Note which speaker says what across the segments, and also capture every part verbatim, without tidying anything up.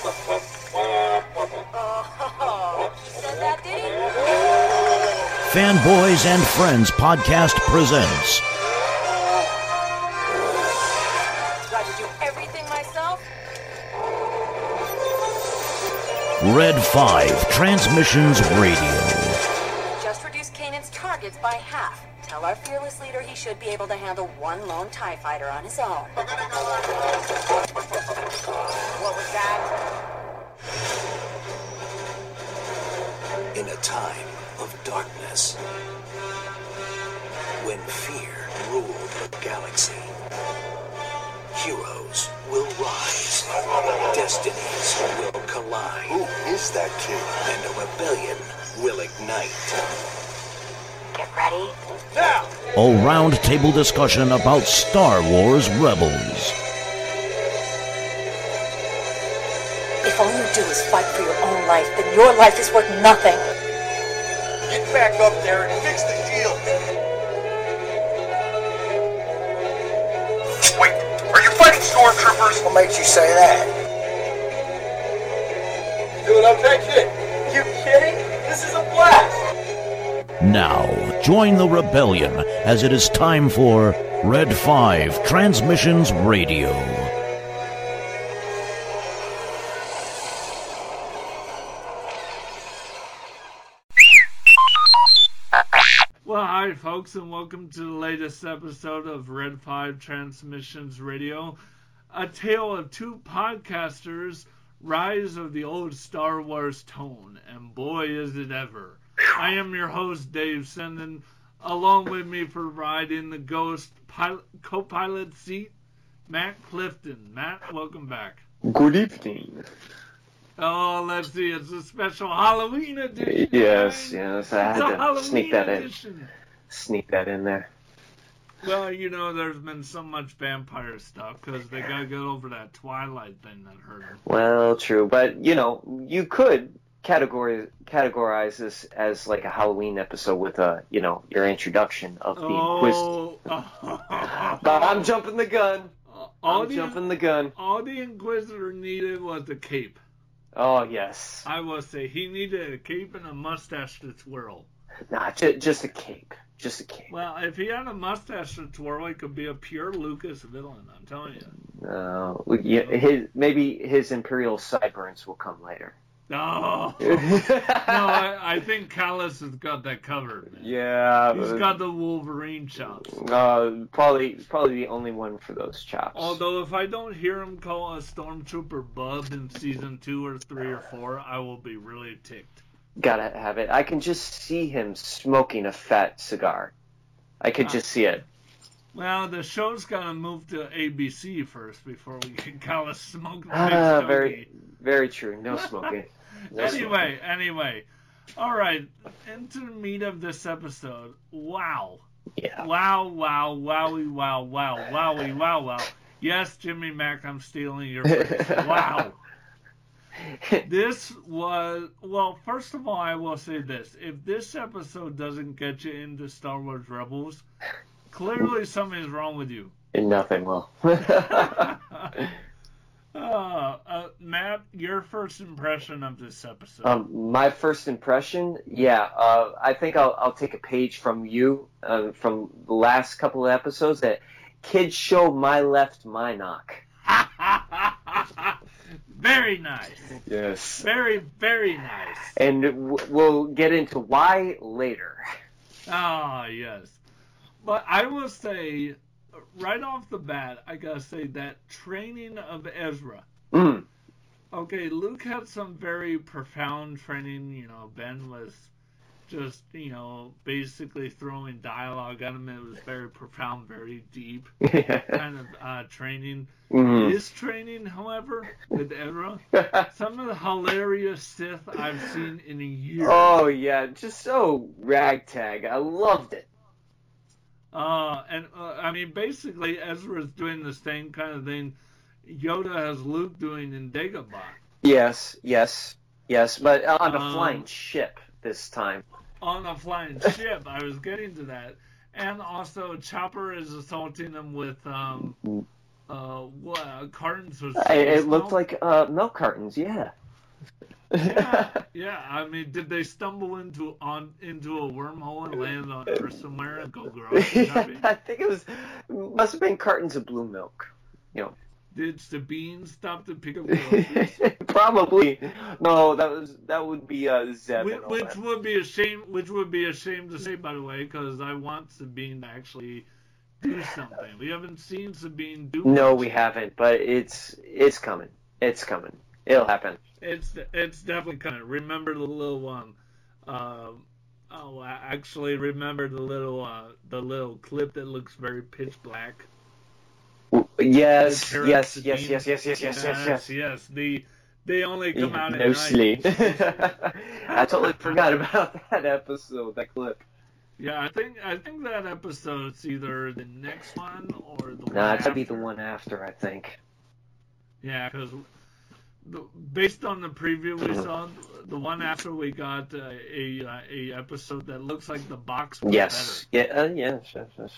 Speaker 1: Oh, he said that, did he?
Speaker 2: Fanboys and Friends podcast presents
Speaker 1: Got to do everything myself?
Speaker 2: Red five Transmissions Radio.
Speaker 1: Just reduce Kanan's targets by half. Tell our fearless leader he should be able to handle one lone TIE fighter on his own. What was that?
Speaker 3: In a time of darkness, when fear ruled the galaxy, heroes will rise, destinies will collide.
Speaker 4: Who is that kid?
Speaker 3: And a rebellion will ignite.
Speaker 1: Get ready.
Speaker 3: Now!
Speaker 2: A roundtable discussion about Star Wars Rebels.
Speaker 1: If all you do is fight for your own life, then your life is worth nothing.
Speaker 4: Get back up there and fix the shield. Wait, are you fighting stormtroopers? What makes you say that? You doing okay, kid? You kidding? This is a blast!
Speaker 2: Now, join the rebellion as it is time for Red five Transmissions Radio.
Speaker 5: Well, hi, folks, and welcome to the latest episode of Red five Transmissions Radio, a tale of two podcasters' rise of the old Star Wars tone, and boy, is it ever. I am your host, Dave Senden. Along with me for ride in the Ghost pilot, co-pilot seat, Matt Clifton. Matt, welcome back.
Speaker 6: Good evening.
Speaker 5: Oh, let's see, it's a special Halloween edition.
Speaker 6: Yes,
Speaker 5: right?
Speaker 6: yes, I
Speaker 5: It's
Speaker 6: had
Speaker 5: a
Speaker 6: to
Speaker 5: Halloween
Speaker 6: sneak that
Speaker 5: edition.
Speaker 6: in. Sneak that in there.
Speaker 5: Well, you know, there's been so much vampire stuff because they got to get over that Twilight thing that hurt them.
Speaker 6: Well, true, but, you know, you could categorize categorize this as like a Halloween episode with, a, you know, your introduction of the Inquisitor.
Speaker 5: Oh.
Speaker 6: But I'm jumping the gun.
Speaker 5: All
Speaker 6: I'm
Speaker 5: the,
Speaker 6: jumping the gun.
Speaker 5: All the Inquisitor needed was a cape.
Speaker 6: Oh, yes.
Speaker 5: I will say, he needed a cape and a mustache to twirl.
Speaker 6: Nah, j- just a cape. Just a cape.
Speaker 5: Well, if he had a mustache to twirl, he could be a pure Lucas villain, I'm telling you.
Speaker 6: No, yeah, his, maybe his Imperial sideburns will come later.
Speaker 5: No. no, I, I think Callus has got that covered, man.
Speaker 6: Yeah.
Speaker 5: He's got the Wolverine chops.
Speaker 6: Uh, probably, probably the only one for those chops.
Speaker 5: Although if I don't hear him call a stormtrooper bub in season two or three or four, I will be really ticked.
Speaker 6: Gotta have it. I can just see him smoking a fat cigar. I could just see it.
Speaker 5: Well, the show's gotta move to A B C first before we can call a smoke.
Speaker 6: Ah, very, very true. No smoking. No
Speaker 5: anyway,
Speaker 6: smoking.
Speaker 5: anyway. All right, into the meat of this episode. Wow.
Speaker 6: Yeah.
Speaker 5: Wow, wow, wowie, wow, wow, wowie, wow, wow. Yes, Jimmy Mack, I'm stealing your phrase. Wow. This was, well, first of all, I will say this. If this episode doesn't get you into Star Wars Rebels, clearly something's wrong with you.
Speaker 6: Nothing will.
Speaker 5: uh, uh, Matt, your first impression of this episode?
Speaker 6: Um, my first impression, yeah, uh, I think I'll, I'll take a page from you, uh, from the last couple of episodes, that kids show my left, my knock.
Speaker 5: Very nice.
Speaker 6: Yes.
Speaker 5: Very, very nice.
Speaker 6: And w- we'll get into why later.
Speaker 5: Ah, yes. But I will say, right off the bat, I gotta say that training of Ezra.
Speaker 6: Mm.
Speaker 5: Okay, Luke had some very profound training. You know, Ben was just, you know, basically throwing dialogue at him. It was very profound, very deep kind of uh, training.
Speaker 6: Mm-hmm.
Speaker 5: His training, however, with Ezra, some of the hilarious Sith I've seen in a year.
Speaker 6: Oh, yeah, just so ragtag. I loved it.
Speaker 5: Uh, and, uh, I mean, basically, Ezra's doing the same kind of thing Yoda has Luke doing in Dagobah.
Speaker 6: Yes, yes, yes, but on a
Speaker 5: Um,
Speaker 6: flying ship this time.
Speaker 5: On a flying ship, I was getting to that. And also, Chopper is assaulting him with um, uh, what, uh, cartons of
Speaker 6: I, it
Speaker 5: space
Speaker 6: looked
Speaker 5: milk?
Speaker 6: like uh, milk cartons, yeah.
Speaker 5: Yeah, yeah. I mean, did they stumble into on into a wormhole and land on Earth somewhere and go grocery shopping?
Speaker 6: I think it was must have been cartons of blue milk. You know.
Speaker 5: Did Sabine stop to pick up groceries?
Speaker 6: Probably. No, that was that would be uh, Zeb.
Speaker 5: Which,
Speaker 6: and all
Speaker 5: which
Speaker 6: that.
Speaker 5: would be a shame. Which would be a shame to say, by the way, because I want Sabine to actually do something. We haven't seen Sabine do.
Speaker 6: No,
Speaker 5: much.
Speaker 6: we haven't, but it's it's coming. It's coming. It'll happen.
Speaker 5: It's it's definitely coming. Remember the little one. Um, oh, actually, remember the little uh, the little clip that looks very pitch black.
Speaker 6: Yes,
Speaker 5: The
Speaker 6: yes,
Speaker 5: Sabine.
Speaker 6: yes, yes, yes, yes, yes, yes, yes.
Speaker 5: yes. The they only come out at
Speaker 6: Mostly.
Speaker 5: night.
Speaker 6: I totally forgot about that episode, that clip.
Speaker 5: Yeah, I think I think that episode's either the next one or the one
Speaker 6: Nah, it's
Speaker 5: after.
Speaker 6: gotta be the one after, I think.
Speaker 5: Yeah, because based on the preview we saw, the one after we got uh, a uh, a episode that looks like the box was
Speaker 6: Yes. Yeah. Uh, yes. Yes. Yes.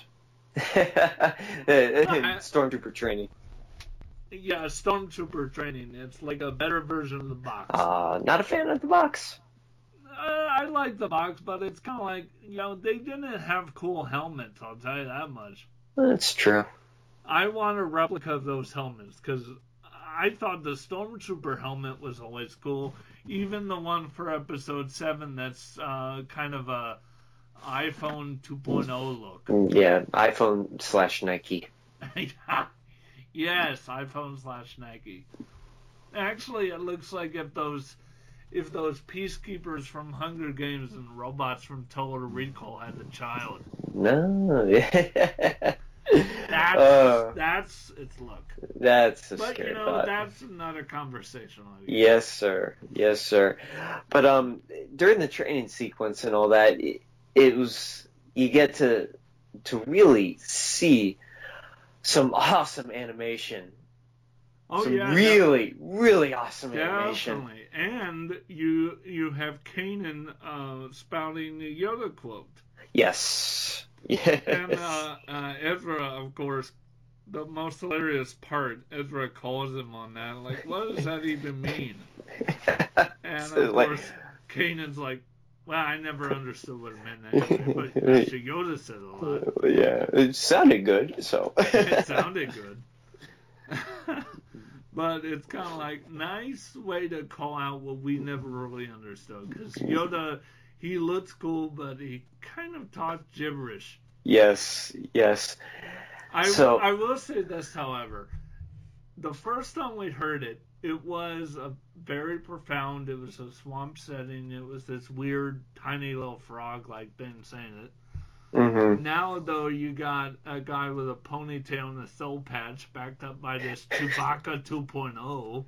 Speaker 6: Stormtrooper training.
Speaker 5: better. Yeah, Stormtrooper training. It's like a better version of the box.
Speaker 6: Uh, not a fan of the box.
Speaker 5: Uh, I like the box, but it's kind of like, you know, they didn't have cool helmets, I'll tell you that much.
Speaker 6: That's true.
Speaker 5: I want a replica of those helmets, because I thought the Stormtrooper helmet was always cool. Even the one for Episode seven that's uh, kind of a iPhone two point oh look.
Speaker 6: Yeah, iPhone slash Nike.
Speaker 5: Yes, iPhone slash Nike. Actually, it looks like if those if those peacekeepers from Hunger Games and robots from Total Recall had a child.
Speaker 6: No.
Speaker 5: That's
Speaker 6: Uh,
Speaker 5: that's its look.
Speaker 6: That's a
Speaker 5: But
Speaker 6: scary
Speaker 5: you know,
Speaker 6: thought.
Speaker 5: that's another conversation. I guess.
Speaker 6: Yes, sir. Yes, sir. But um, during the training sequence and all that, it, it was you get to to really see some awesome animation.
Speaker 5: Oh
Speaker 6: some
Speaker 5: yeah,
Speaker 6: really, really awesome animation.
Speaker 5: definitely. And you you have Kanan uh, spouting the Yoda quote.
Speaker 6: Yes. Yes.
Speaker 5: And uh, uh, Ezra, of course, the most hilarious part, Ezra calls him on that. Like, what does that even mean? And
Speaker 6: So,
Speaker 5: of
Speaker 6: like-
Speaker 5: course, Kanan's like, well, I never understood what it meant anyway, but actually Yoda said a lot.
Speaker 6: Yeah, it sounded good. So
Speaker 5: It sounded good. But it's kind of like, nice way to call out what we never really understood. Because Yoda, he looks cool, but he kind of talks gibberish.
Speaker 6: Yes, yes.
Speaker 5: I,
Speaker 6: So-
Speaker 5: I will say this, however. The first time we heard it, it was a very profound, it was a swamp setting, it was this weird, tiny little frog-like thing saying it.
Speaker 6: Mm-hmm.
Speaker 5: Now, though, you got a guy with a ponytail and a soul patch backed up by this Chewbacca two point oh.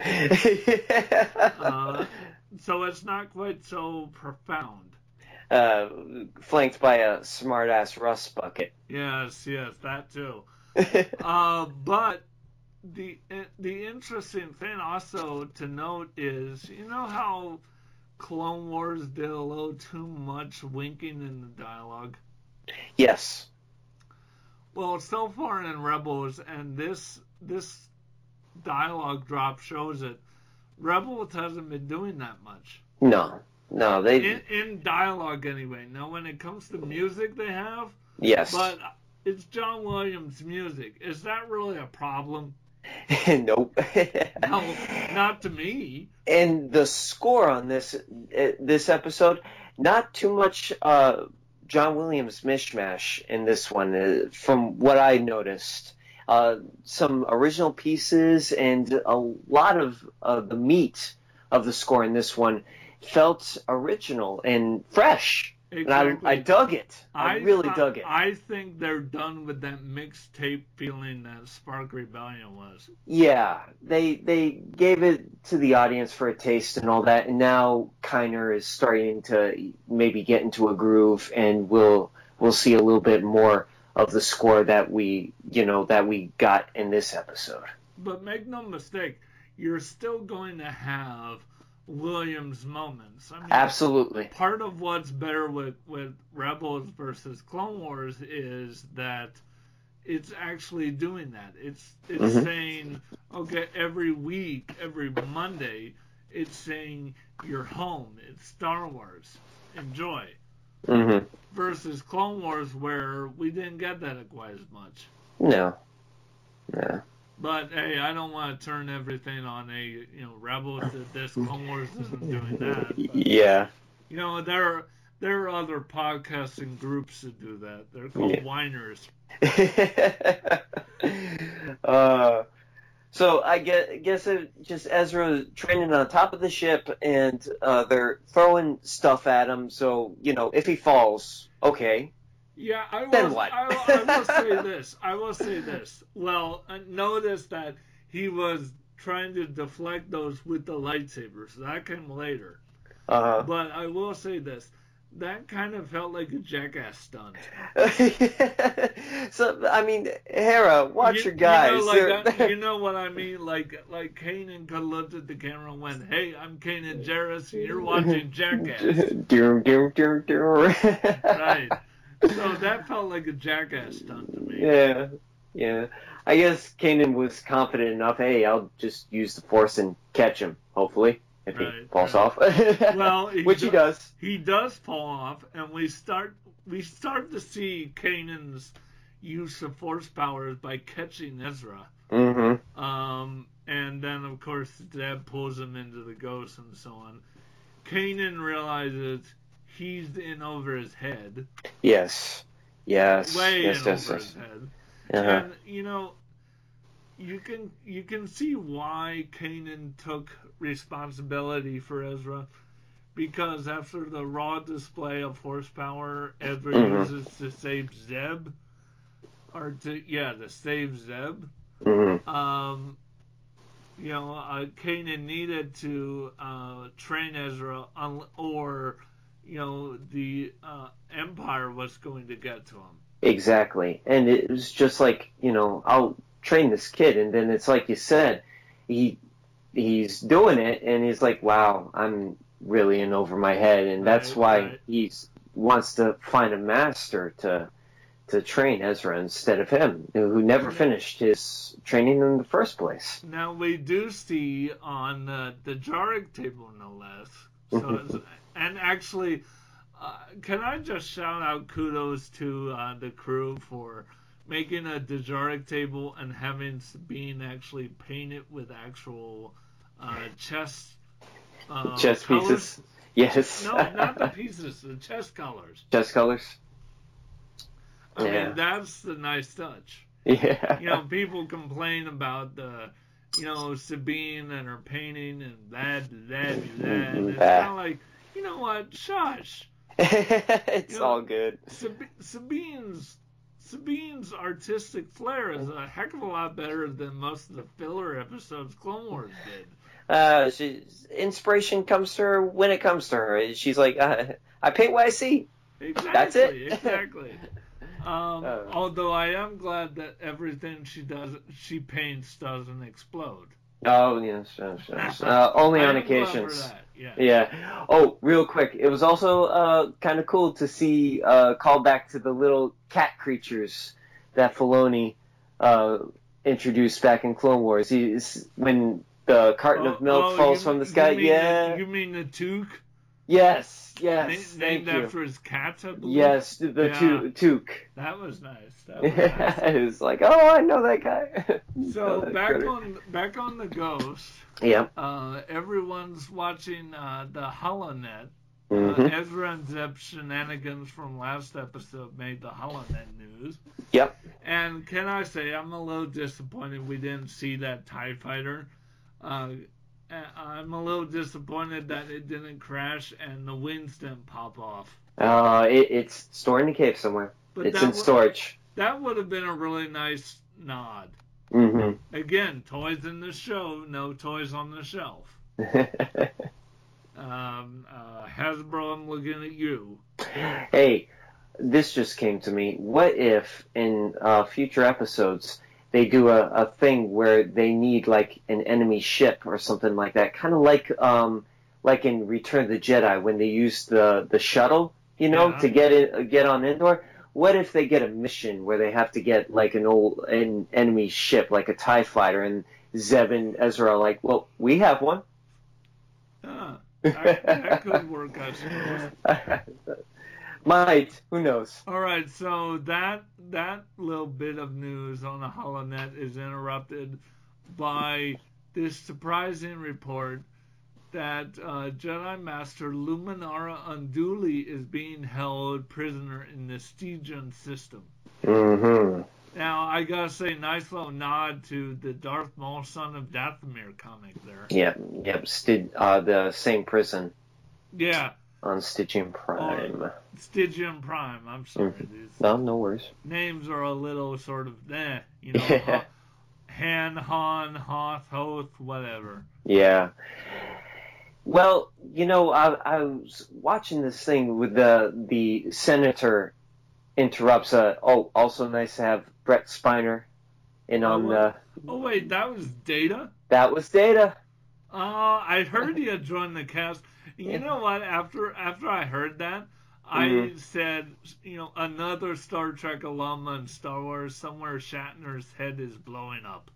Speaker 5: Uh, so it's not quite so profound.
Speaker 6: uh, flanked by a smart-ass rust bucket.
Speaker 5: Yes, yes, that too. Uh, but the the interesting thing also to note is, you know how Clone Wars did a little too much winking in the dialogue?
Speaker 6: Yes.
Speaker 5: Well, so far in Rebels, and this this dialogue drop shows it, Rebels hasn't been doing that much.
Speaker 6: No. No, they...
Speaker 5: In, in dialogue, anyway. Now, when it comes to music, they have,
Speaker 6: yes.
Speaker 5: but it's John Williams' music. Is that really a problem?
Speaker 6: Nope.
Speaker 5: No, not to me.
Speaker 6: And the score on this uh, this episode, not too much uh, John Williams mishmash in this one, uh, from what I noticed. Uh, some original pieces and a lot of uh, the meat of the score in this one felt original and fresh.
Speaker 5: Exactly.
Speaker 6: And I, I dug it. I, really
Speaker 5: I-
Speaker 6: dug it.
Speaker 5: I think they're done with that mixtape feeling that Spark Rebellion was.
Speaker 6: Yeah, they they gave it to the audience for a taste and all that, and now Kiner is starting to maybe get into a groove, and we'll we'll see a little bit more of the score that we you know that we got in this episode.
Speaker 5: But make no mistake, you're still going to have Williams moments. I mean,
Speaker 6: Absolutely.
Speaker 5: part of what's better with, with Rebels versus Clone Wars is that it's actually doing that. It's it's
Speaker 6: Mhm.
Speaker 5: saying, okay, every week, every Monday, it's saying you're home. It's Star Wars. Enjoy.
Speaker 6: hmm
Speaker 5: Versus Clone Wars, where we didn't get that quite as much.
Speaker 6: No. Yeah.
Speaker 5: But hey, I don't want to turn everything on a you know Rebels did this, Clone Wars isn't doing that. But,
Speaker 6: Yeah.
Speaker 5: you know, there are there are other podcasting groups that do that. They're called
Speaker 6: Yeah.
Speaker 5: whiners.
Speaker 6: uh, so I guess, guess it just Ezra training on top of the ship, and uh, they're throwing stuff at him. So you know, if he falls, okay.
Speaker 5: Yeah, I
Speaker 6: Then
Speaker 5: will.
Speaker 6: what?
Speaker 5: I, will- I will say this. I will say this. Well, uh, notice that he was trying to deflect those with the lightsabers. That came later.
Speaker 6: Uh
Speaker 5: But I will say this. That kind of felt like a jackass stunt.
Speaker 6: huh. So I mean, Hera, watch
Speaker 5: You-
Speaker 6: your guys.
Speaker 5: You know, like,
Speaker 6: They're-
Speaker 5: uh, you know what I mean? Like, like Kanan could have looked at the camera and went, "Hey, I'm Kanan Jarrus, and you're watching Jackass."
Speaker 6: Dum, dum, dum, dum.
Speaker 5: Right. So that felt like a jackass stunt to me.
Speaker 6: Yeah, yeah. I guess Kanan was confident enough. Hey, I'll just use the Force and catch him. Hopefully, if he
Speaker 5: Right,
Speaker 6: falls
Speaker 5: right.
Speaker 6: off.
Speaker 5: Well, he
Speaker 6: which he
Speaker 5: do-
Speaker 6: does.
Speaker 5: He does fall off, and we start we start to see Kanan's use of Force powers by catching Ezra.
Speaker 6: Mm-hmm.
Speaker 5: Um, and then, of course, Zeb pulls him into the ghost and so on. Kanan realizes he's in over his head.
Speaker 6: Yes. Yes.
Speaker 5: Way
Speaker 6: yes,
Speaker 5: in
Speaker 6: yes,
Speaker 5: over
Speaker 6: yes.
Speaker 5: his head.
Speaker 6: Uh-huh.
Speaker 5: And, you know, you can you can see why Kanan took responsibility for Ezra. Because after the raw display of horsepower Ezra
Speaker 6: Mhm.
Speaker 5: uses to save Zeb, or to, yeah, to save Zeb,
Speaker 6: Mm-hmm.
Speaker 5: um, you know, uh, Kanan needed to uh, train Ezra, on, or, you know, the uh, Empire was going to get to him.
Speaker 6: Exactly. And it was just like, you know, I'll train this kid, and then it's like you said, he he's doing it, and he's like, wow, I'm really in over my head, and that's
Speaker 5: Right,
Speaker 6: why
Speaker 5: right.
Speaker 6: he wants to find a master to to train Ezra instead of him, who never finished his training in the first place.
Speaker 5: Now, we do see on uh, the Jarek table, no less. So it's, and actually, uh, can I just shout out kudos to uh, the crew for making a Dejarik table and having Sabine actually paint it with actual uh, chess uh,
Speaker 6: Chess
Speaker 5: colors.
Speaker 6: pieces. Yes.
Speaker 5: No, not the pieces, the chess colors.
Speaker 6: Chess colors.
Speaker 5: I
Speaker 6: Yeah.
Speaker 5: mean, that's the nice touch.
Speaker 6: Yeah.
Speaker 5: You know, people complain about the, you know, Sabine and her painting and that, that, that. And it's
Speaker 6: Bah.
Speaker 5: kind of like, you know what, shush.
Speaker 6: It's
Speaker 5: You know,
Speaker 6: all good.
Speaker 5: Sab- Sabine's Sabine's artistic flair is a heck of a lot better than most of the filler episodes Clone Wars did.
Speaker 6: Uh, she's, inspiration comes to her when it comes to her. She's like, uh, I paint what I see.
Speaker 5: Exactly.
Speaker 6: That's it.
Speaker 5: Exactly. Um,
Speaker 6: Uh.
Speaker 5: although I am glad that everything she does, she paints doesn't explode.
Speaker 6: Oh, yes, yes, yes. Uh, only
Speaker 5: I
Speaker 6: on
Speaker 5: am glad for
Speaker 6: occasions.
Speaker 5: that, Yeah.
Speaker 6: Yeah. Oh, real quick. It was also uh, kind of cool to see uh, call back to the little cat creatures that Filoni uh, introduced back in Clone Wars. He's, when the carton of milk
Speaker 5: Oh,
Speaker 6: falls
Speaker 5: you-
Speaker 6: from the
Speaker 5: you
Speaker 6: sky.
Speaker 5: mean
Speaker 6: Yeah.
Speaker 5: The, you mean the Took?
Speaker 6: Yes. Yes.
Speaker 5: Na-
Speaker 6: Thank
Speaker 5: named
Speaker 6: you.
Speaker 5: after his cats, I believe?
Speaker 6: Yes, the, the
Speaker 5: Yeah.
Speaker 6: tu- Took.
Speaker 5: That was nice. That was nice.
Speaker 6: it was like, oh, I know that guy.
Speaker 5: So
Speaker 6: Oh,
Speaker 5: back
Speaker 6: critter.
Speaker 5: on back on the Ghost,
Speaker 6: Yeah.
Speaker 5: uh, everyone's watching uh, the HoloNet. Uh,
Speaker 6: Mhm.
Speaker 5: Ezra and Zeb shenanigans from last episode made the HoloNet news.
Speaker 6: Yep.
Speaker 5: And can I say, I'm a little disappointed we didn't see that TIE fighter. Uh, I'm a little disappointed that it didn't crash and the wings didn't pop off.
Speaker 6: Uh, it, it's stored in a cave somewhere.
Speaker 5: But
Speaker 6: It's
Speaker 5: that
Speaker 6: in
Speaker 5: wa-
Speaker 6: storage.
Speaker 5: That would have been a really nice nod.
Speaker 6: Mm-hmm.
Speaker 5: Again, toys in the show, no toys on the shelf. Um, uh, Hasbro, I'm looking at you.
Speaker 6: Hey, this just came to me. What if in uh, future episodes they do a, a thing where they need like an enemy ship or something like that, kind of like um, like in Return of the Jedi when they used the, the shuttle, you know,
Speaker 5: Yeah.
Speaker 6: to get in, get on Endor. what if they get a mission where they have to get like an old an enemy ship, like a TIE fighter, and Zeb and Ezra are like, well, we have one.
Speaker 5: Yeah, that, that could work, I suppose.
Speaker 6: Might, who knows?
Speaker 5: All right, so that that little bit of news on the HoloNet is interrupted by this surprising report that uh, Jedi Master Luminara Unduli is being held prisoner in the Stygian system.
Speaker 6: Mm-hmm.
Speaker 5: Now, I gotta say, nice little nod to the Darth Maul Son of Dathomir comic there.
Speaker 6: Yep, yep, Styg- uh, the same prison.
Speaker 5: Yeah.
Speaker 6: On Stygian Prime.
Speaker 5: On Stygian Prime, I'm sorry.
Speaker 6: Mm-hmm.
Speaker 5: These
Speaker 6: No, no worries.
Speaker 5: names are a little sort of, eh, you know,
Speaker 6: Yeah.
Speaker 5: Han, Han, Hoth, Hoth, whatever.
Speaker 6: Yeah. Well, you know, I, I was watching this thing with the the senator interrupts. Uh, oh, also nice to have Brett Spiner in
Speaker 5: Oh,
Speaker 6: on
Speaker 5: what?
Speaker 6: the.
Speaker 5: Oh, wait, that was Data?
Speaker 6: That was Data.
Speaker 5: Uh, I heard he had joined the cast. You
Speaker 6: Yeah.
Speaker 5: know what? After after I heard that, I
Speaker 6: Mhm.
Speaker 5: said, you know, another Star Trek alum in Star Wars, somewhere Shatner's head is blowing up.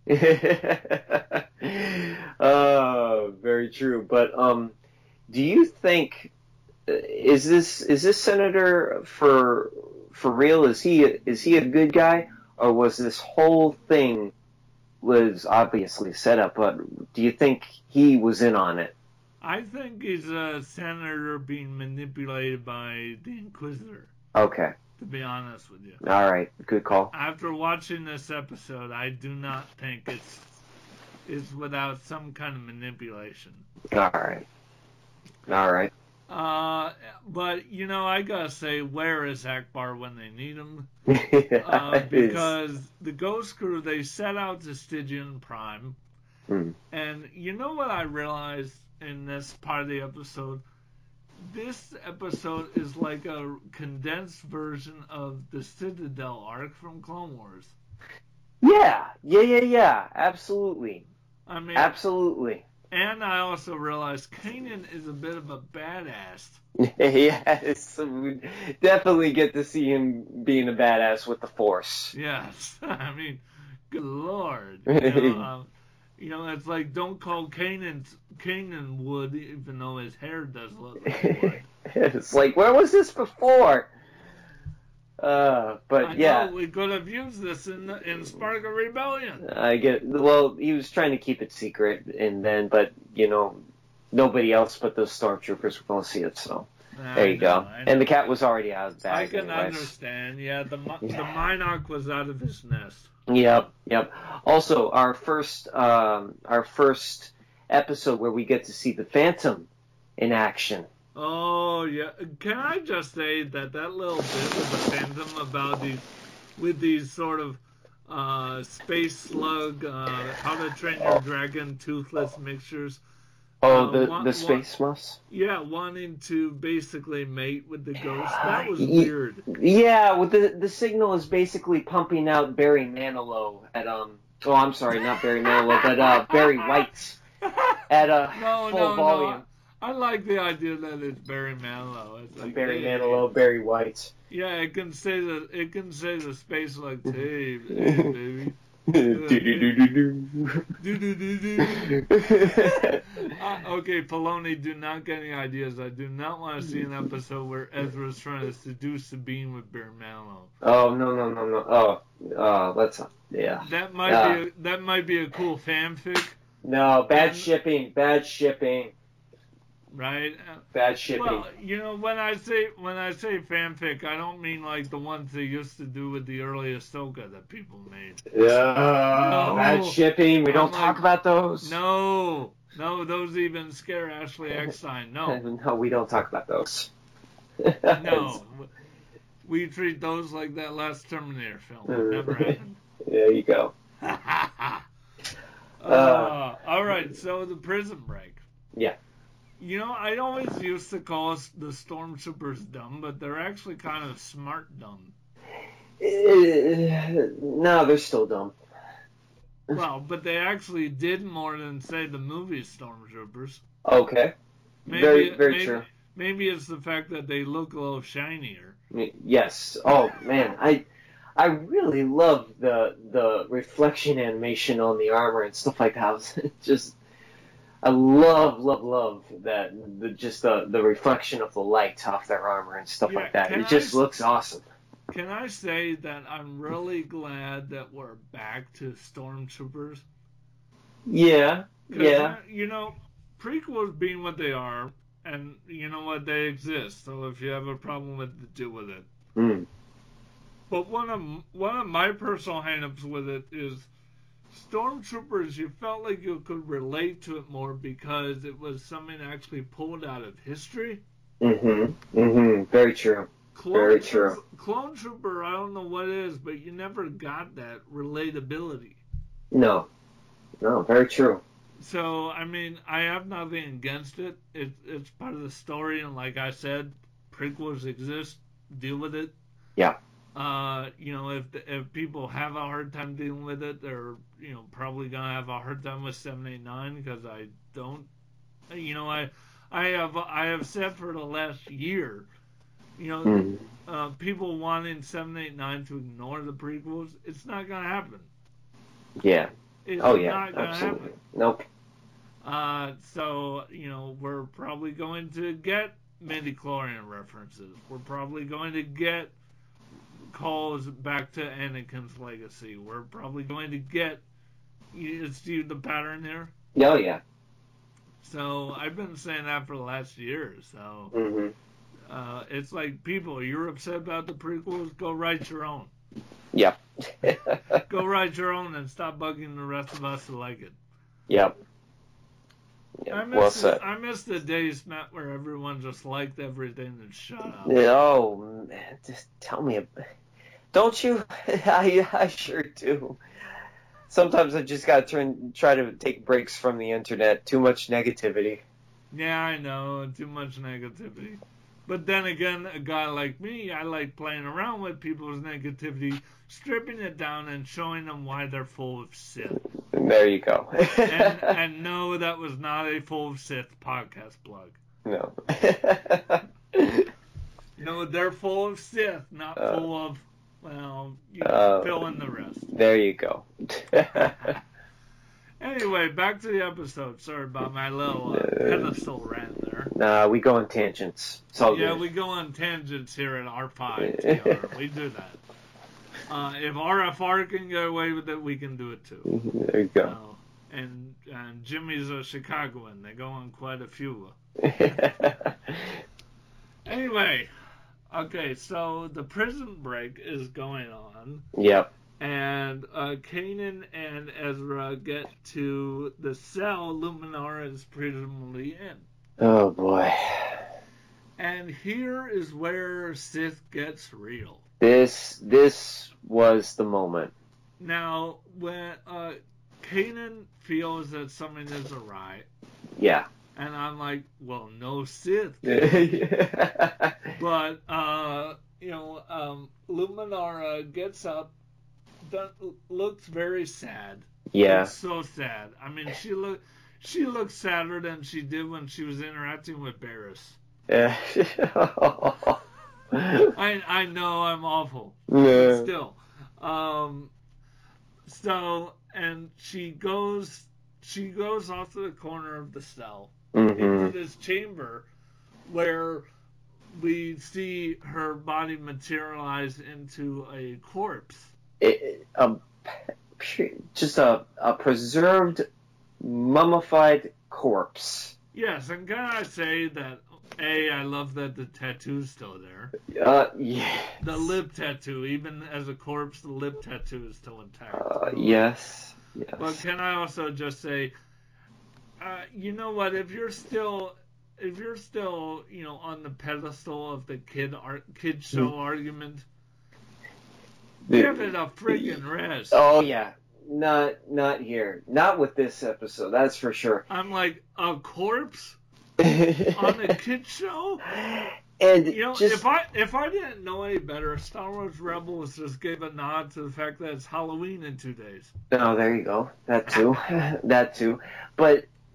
Speaker 6: Oh, very true. But um, do you think is this is this senator for for real? Is he is he a good guy, or was this whole thing was obviously set up? But do you think he was in on it?
Speaker 5: I think he's a senator being manipulated by the Inquisitor,
Speaker 6: Okay.
Speaker 5: to be honest with you.
Speaker 6: All right. Good call.
Speaker 5: After watching this episode, I do not think it's it's without some kind of manipulation.
Speaker 6: All right. All right.
Speaker 5: Uh, but, you know, I gotta say, where is Akbar when they need him? Uh,
Speaker 6: It is.
Speaker 5: because the Ghost Crew, they set out to Stygian Prime,
Speaker 6: Hmm.
Speaker 5: and you know what I realized in this part of the episode? This episode is like a condensed version of the Citadel arc from Clone Wars.
Speaker 6: Yeah. Yeah. Yeah. Yeah. Absolutely.
Speaker 5: I mean,
Speaker 6: Absolutely.
Speaker 5: and I also realized Kanan is a bit of a badass.
Speaker 6: Yes, we definitely get to see him being a badass with the Force.
Speaker 5: Yes, I mean, good lord. You know, um, you know, it's like, don't call Kanan Kanan Wood, even though his hair does look like wood.
Speaker 6: It's like, where was this before? Uh, but
Speaker 5: I
Speaker 6: yeah,
Speaker 5: know, we could have used this in the, in Spark of Rebellion.
Speaker 6: I get. Well, he was trying to keep it secret, and then, but you know, nobody else but those stormtroopers were going to see it. So there you
Speaker 5: I know,
Speaker 6: go.
Speaker 5: I know.
Speaker 6: And the cat was already out of the
Speaker 5: I
Speaker 6: bag.
Speaker 5: can
Speaker 6: anyways.
Speaker 5: understand. Yeah, the Mi- the
Speaker 6: Yeah.
Speaker 5: Minoc was out of his nest.
Speaker 6: Yep, yep. Also, our first, um, our first episode where we get to see the Phantom in action.
Speaker 5: Oh yeah, can I just say that that little bit with the Phantom about these, with these sort of uh, space slug, uh, How to Train Your Dragon, toothless mixtures.
Speaker 6: Oh,
Speaker 5: Uh,
Speaker 6: the
Speaker 5: one-
Speaker 6: the space muffs.
Speaker 5: Yeah, wanting to basically mate with the ghost. That was
Speaker 6: Ye-
Speaker 5: weird.
Speaker 6: Yeah, with the the signal is basically pumping out Barry Manilow at um. Oh, I'm sorry, not Barry Manilow, but uh, Barry White at a
Speaker 5: No,
Speaker 6: full
Speaker 5: no,
Speaker 6: volume.
Speaker 5: no. I like the idea that it's Barry Manilow. It's like,
Speaker 6: Barry
Speaker 5: hey,
Speaker 6: Manilow, Barry White.
Speaker 5: Yeah, it can say the it can say the space like, hey, hey baby.
Speaker 6: Do-do-do-do-do.
Speaker 5: Do-do-do-do. uh, okay, Filoni, do not get any ideas. I do not want to see an episode where Ezra's trying to seduce Sabine with Barry Manilow.
Speaker 6: Oh no no no no! Oh, uh, let's yeah.
Speaker 5: That might
Speaker 6: Uh.
Speaker 5: be a, that might be a cool fanfic,
Speaker 6: No, bad
Speaker 5: And-
Speaker 6: shipping, bad shipping,
Speaker 5: right? Uh,
Speaker 6: bad shipping.
Speaker 5: Well, you know, when I say when I say fanfic, I don't mean like the ones they used to do with the early Ahsoka that people made.
Speaker 6: Yeah,
Speaker 5: No.
Speaker 6: bad shipping. We don't
Speaker 5: I'm
Speaker 6: talk
Speaker 5: like,
Speaker 6: about those.
Speaker 5: No, no, those even scare Ashley Eckstein. No,
Speaker 6: no, we don't talk about those.
Speaker 5: no, we treat those like that last Terminator film. It never happened.
Speaker 6: There you go.
Speaker 5: uh, all right, so the prison break.
Speaker 6: Yeah.
Speaker 5: You know, I always used to call us the stormtroopers dumb, but they're actually kind of smart dumb.
Speaker 6: Uh, no, they're still dumb.
Speaker 5: Well, but they actually did more than, say, the movie stormtroopers.
Speaker 6: Okay.
Speaker 5: Maybe,
Speaker 6: Very- very
Speaker 5: maybe,
Speaker 6: true.
Speaker 5: maybe it's the fact that they look a little shinier.
Speaker 6: Yes. Oh man, I I really love the the reflection animation on the armor and stuff like that. I was just I love love love that the just the the reflection of the light off their armor and stuff
Speaker 5: Yeah,
Speaker 6: like that.
Speaker 5: can
Speaker 6: It just
Speaker 5: I-
Speaker 6: looks awesome.
Speaker 5: Can I say that I'm really glad that we're back to Stormtroopers?
Speaker 6: Yeah.
Speaker 5: 'Cause,
Speaker 6: Yeah.
Speaker 5: You know, prequels being what they are, and you know what, they exist. So if you have a problem with it, deal with it.
Speaker 6: Mm.
Speaker 5: But one of one of my personal hangups with it is Stormtroopers. You felt like you could relate to it more because it was something actually pulled out of history.
Speaker 6: Mhm. Mhm. Very true.
Speaker 5: Clone
Speaker 6: Very
Speaker 5: Trooper,
Speaker 6: true.
Speaker 5: Clone Trooper, I don't know what it is, but you never got that relatability.
Speaker 6: No. No. Very true.
Speaker 5: So, I mean, I have nothing against it. it. It's part of the story, and like I said, prequels exist. Deal with it.
Speaker 6: Yeah.
Speaker 5: Uh, you know, if if people have a hard time dealing with it, they're you know probably gonna have a hard time with seven eight nine because I don't. You know, I I have I have said for the last year, you know,
Speaker 6: Mm.
Speaker 5: uh, people wanting seven eight nine to ignore the prequels. It's not gonna happen.
Speaker 6: Yeah.
Speaker 5: It's
Speaker 6: Oh yeah.
Speaker 5: not gonna
Speaker 6: Absolutely.
Speaker 5: happen.
Speaker 6: Nope.
Speaker 5: Uh, so, you know, we're probably going to get midi-chlorian references. We're probably going to get calls back to Anakin's legacy. We're probably going to get, you see the pattern here?
Speaker 6: Oh yeah.
Speaker 5: So, I've been saying that for the last year. So,
Speaker 6: Mhm.
Speaker 5: uh, it's like, people, you're upset about the prequels? Go write your own.
Speaker 6: Yep.
Speaker 5: Go write your own and stop bugging the rest of us to like it.
Speaker 6: Yep.
Speaker 5: I
Speaker 6: Yep.
Speaker 5: miss,
Speaker 6: Well
Speaker 5: the,
Speaker 6: said.
Speaker 5: I miss the days, Matt, where everyone just liked everything and shut up.
Speaker 6: Oh man, just tell me. ab- Don't you? I I sure do. Sometimes I just gotta turn, try to take breaks from the internet. Too much negativity.
Speaker 5: Yeah, I know, too much negativity. But then again, a guy like me, I like playing around with people's negativity, stripping it down and showing them why they're full of Sith.
Speaker 6: And there you go.
Speaker 5: And, and no, that was not a full of Sith podcast plug.
Speaker 6: No.
Speaker 5: No, they're full of Sith, not
Speaker 6: Uh,
Speaker 5: full of, well, you
Speaker 6: uh,
Speaker 5: fill in the rest.
Speaker 6: There you go.
Speaker 5: Anyway, back to the episode. Sorry about my little uh, pedestal rant there.
Speaker 6: Nah, we go on tangents. It's all
Speaker 5: Yeah,
Speaker 6: good.
Speaker 5: we go on tangents here at R five T R. We do that. Uh, if R F R can get away with it, we can do it too.
Speaker 6: There you go.
Speaker 5: So, and and Jimmy's a Chicagoan. They go on quite a few. Anyway, okay, so the prison break is going on,
Speaker 6: Yep.
Speaker 5: and uh, Kanan and Ezra get to the cell Luminara is presumably in.
Speaker 6: Oh boy.
Speaker 5: And here is where Sith gets real.
Speaker 6: This this was the moment.
Speaker 5: Now, when uh, Kanan feels that something is awry,
Speaker 6: Yeah.
Speaker 5: and I'm like, well, no Sith. But, uh, you know, um, Luminara gets up, that looks very sad.
Speaker 6: Yeah.
Speaker 5: Looks so sad. I mean, she look, she looks sadder than she did when she was interacting with Barriss.
Speaker 6: Yeah.
Speaker 5: I I know I'm awful. But
Speaker 6: Yeah.
Speaker 5: still. Um, so, and she goes, she goes off to the corner of the cell into
Speaker 6: Mhm.
Speaker 5: this chamber where we see her body materialize into a corpse.
Speaker 6: It, a, just a, a preserved, mummified corpse.
Speaker 5: Yes, and can I say that, A, I love that the tattoo's still there.
Speaker 6: Uh, yeah.
Speaker 5: The lip tattoo, even as a corpse, the lip tattoo is still intact.
Speaker 6: Uh, yes. Yes.
Speaker 5: But can I also just say, uh, you know what? If you're still, if you're still, you know, on the pedestal of the kid art, kid show argument, give it a friggin' rest.
Speaker 6: Oh yeah. Not not here. Not with this episode. That's for sure.
Speaker 5: I'm like, a corpse on a kid show?
Speaker 6: And
Speaker 5: You know,
Speaker 6: just
Speaker 5: if I if I didn't know any better, Star Wars Rebels just gave a nod to the fact that it's Halloween in two days.
Speaker 6: oh, there you go. That too. That too. But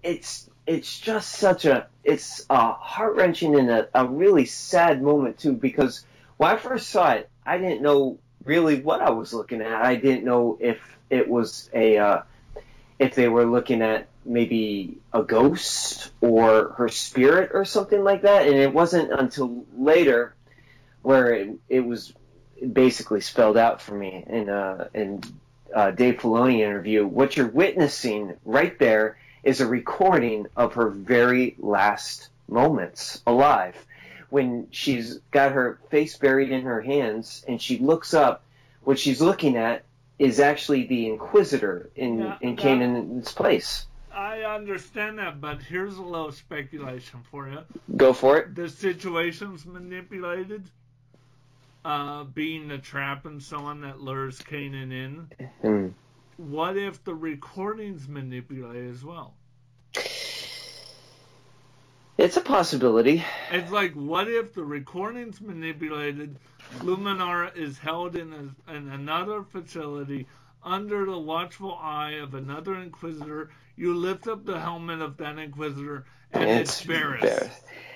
Speaker 6: it's it's just such a it's a heart wrenching and a, a really sad moment too, because when I first saw it, I didn't know really what I was looking at. I didn't know if it was a uh, if they were looking at maybe a ghost or her spirit or something like that, and it wasn't until later where it, it was basically spelled out for me in uh, in uh, Dave Filoni interview. What you're witnessing right there is a recording of her very last moments alive, when she's got her face buried in her hands and she looks up. What she's looking at is actually the Inquisitor in,
Speaker 5: Yeah,
Speaker 6: in
Speaker 5: that-
Speaker 6: Kanan's place.
Speaker 5: I understand that, but here's a little speculation for you.
Speaker 6: Go for it.
Speaker 5: The situation's manipulated, uh, being the trap and so on that lures Kanan in.
Speaker 6: Hmm.
Speaker 5: What if the recording's manipulated as well?
Speaker 6: It's a possibility.
Speaker 5: It's like, what if the recording's manipulated, Luminara is held in, a, in another facility under the watchful eye of another Inquisitor, you lift up the helmet of that Inquisitor, and it's, it's Varys.
Speaker 6: Varys.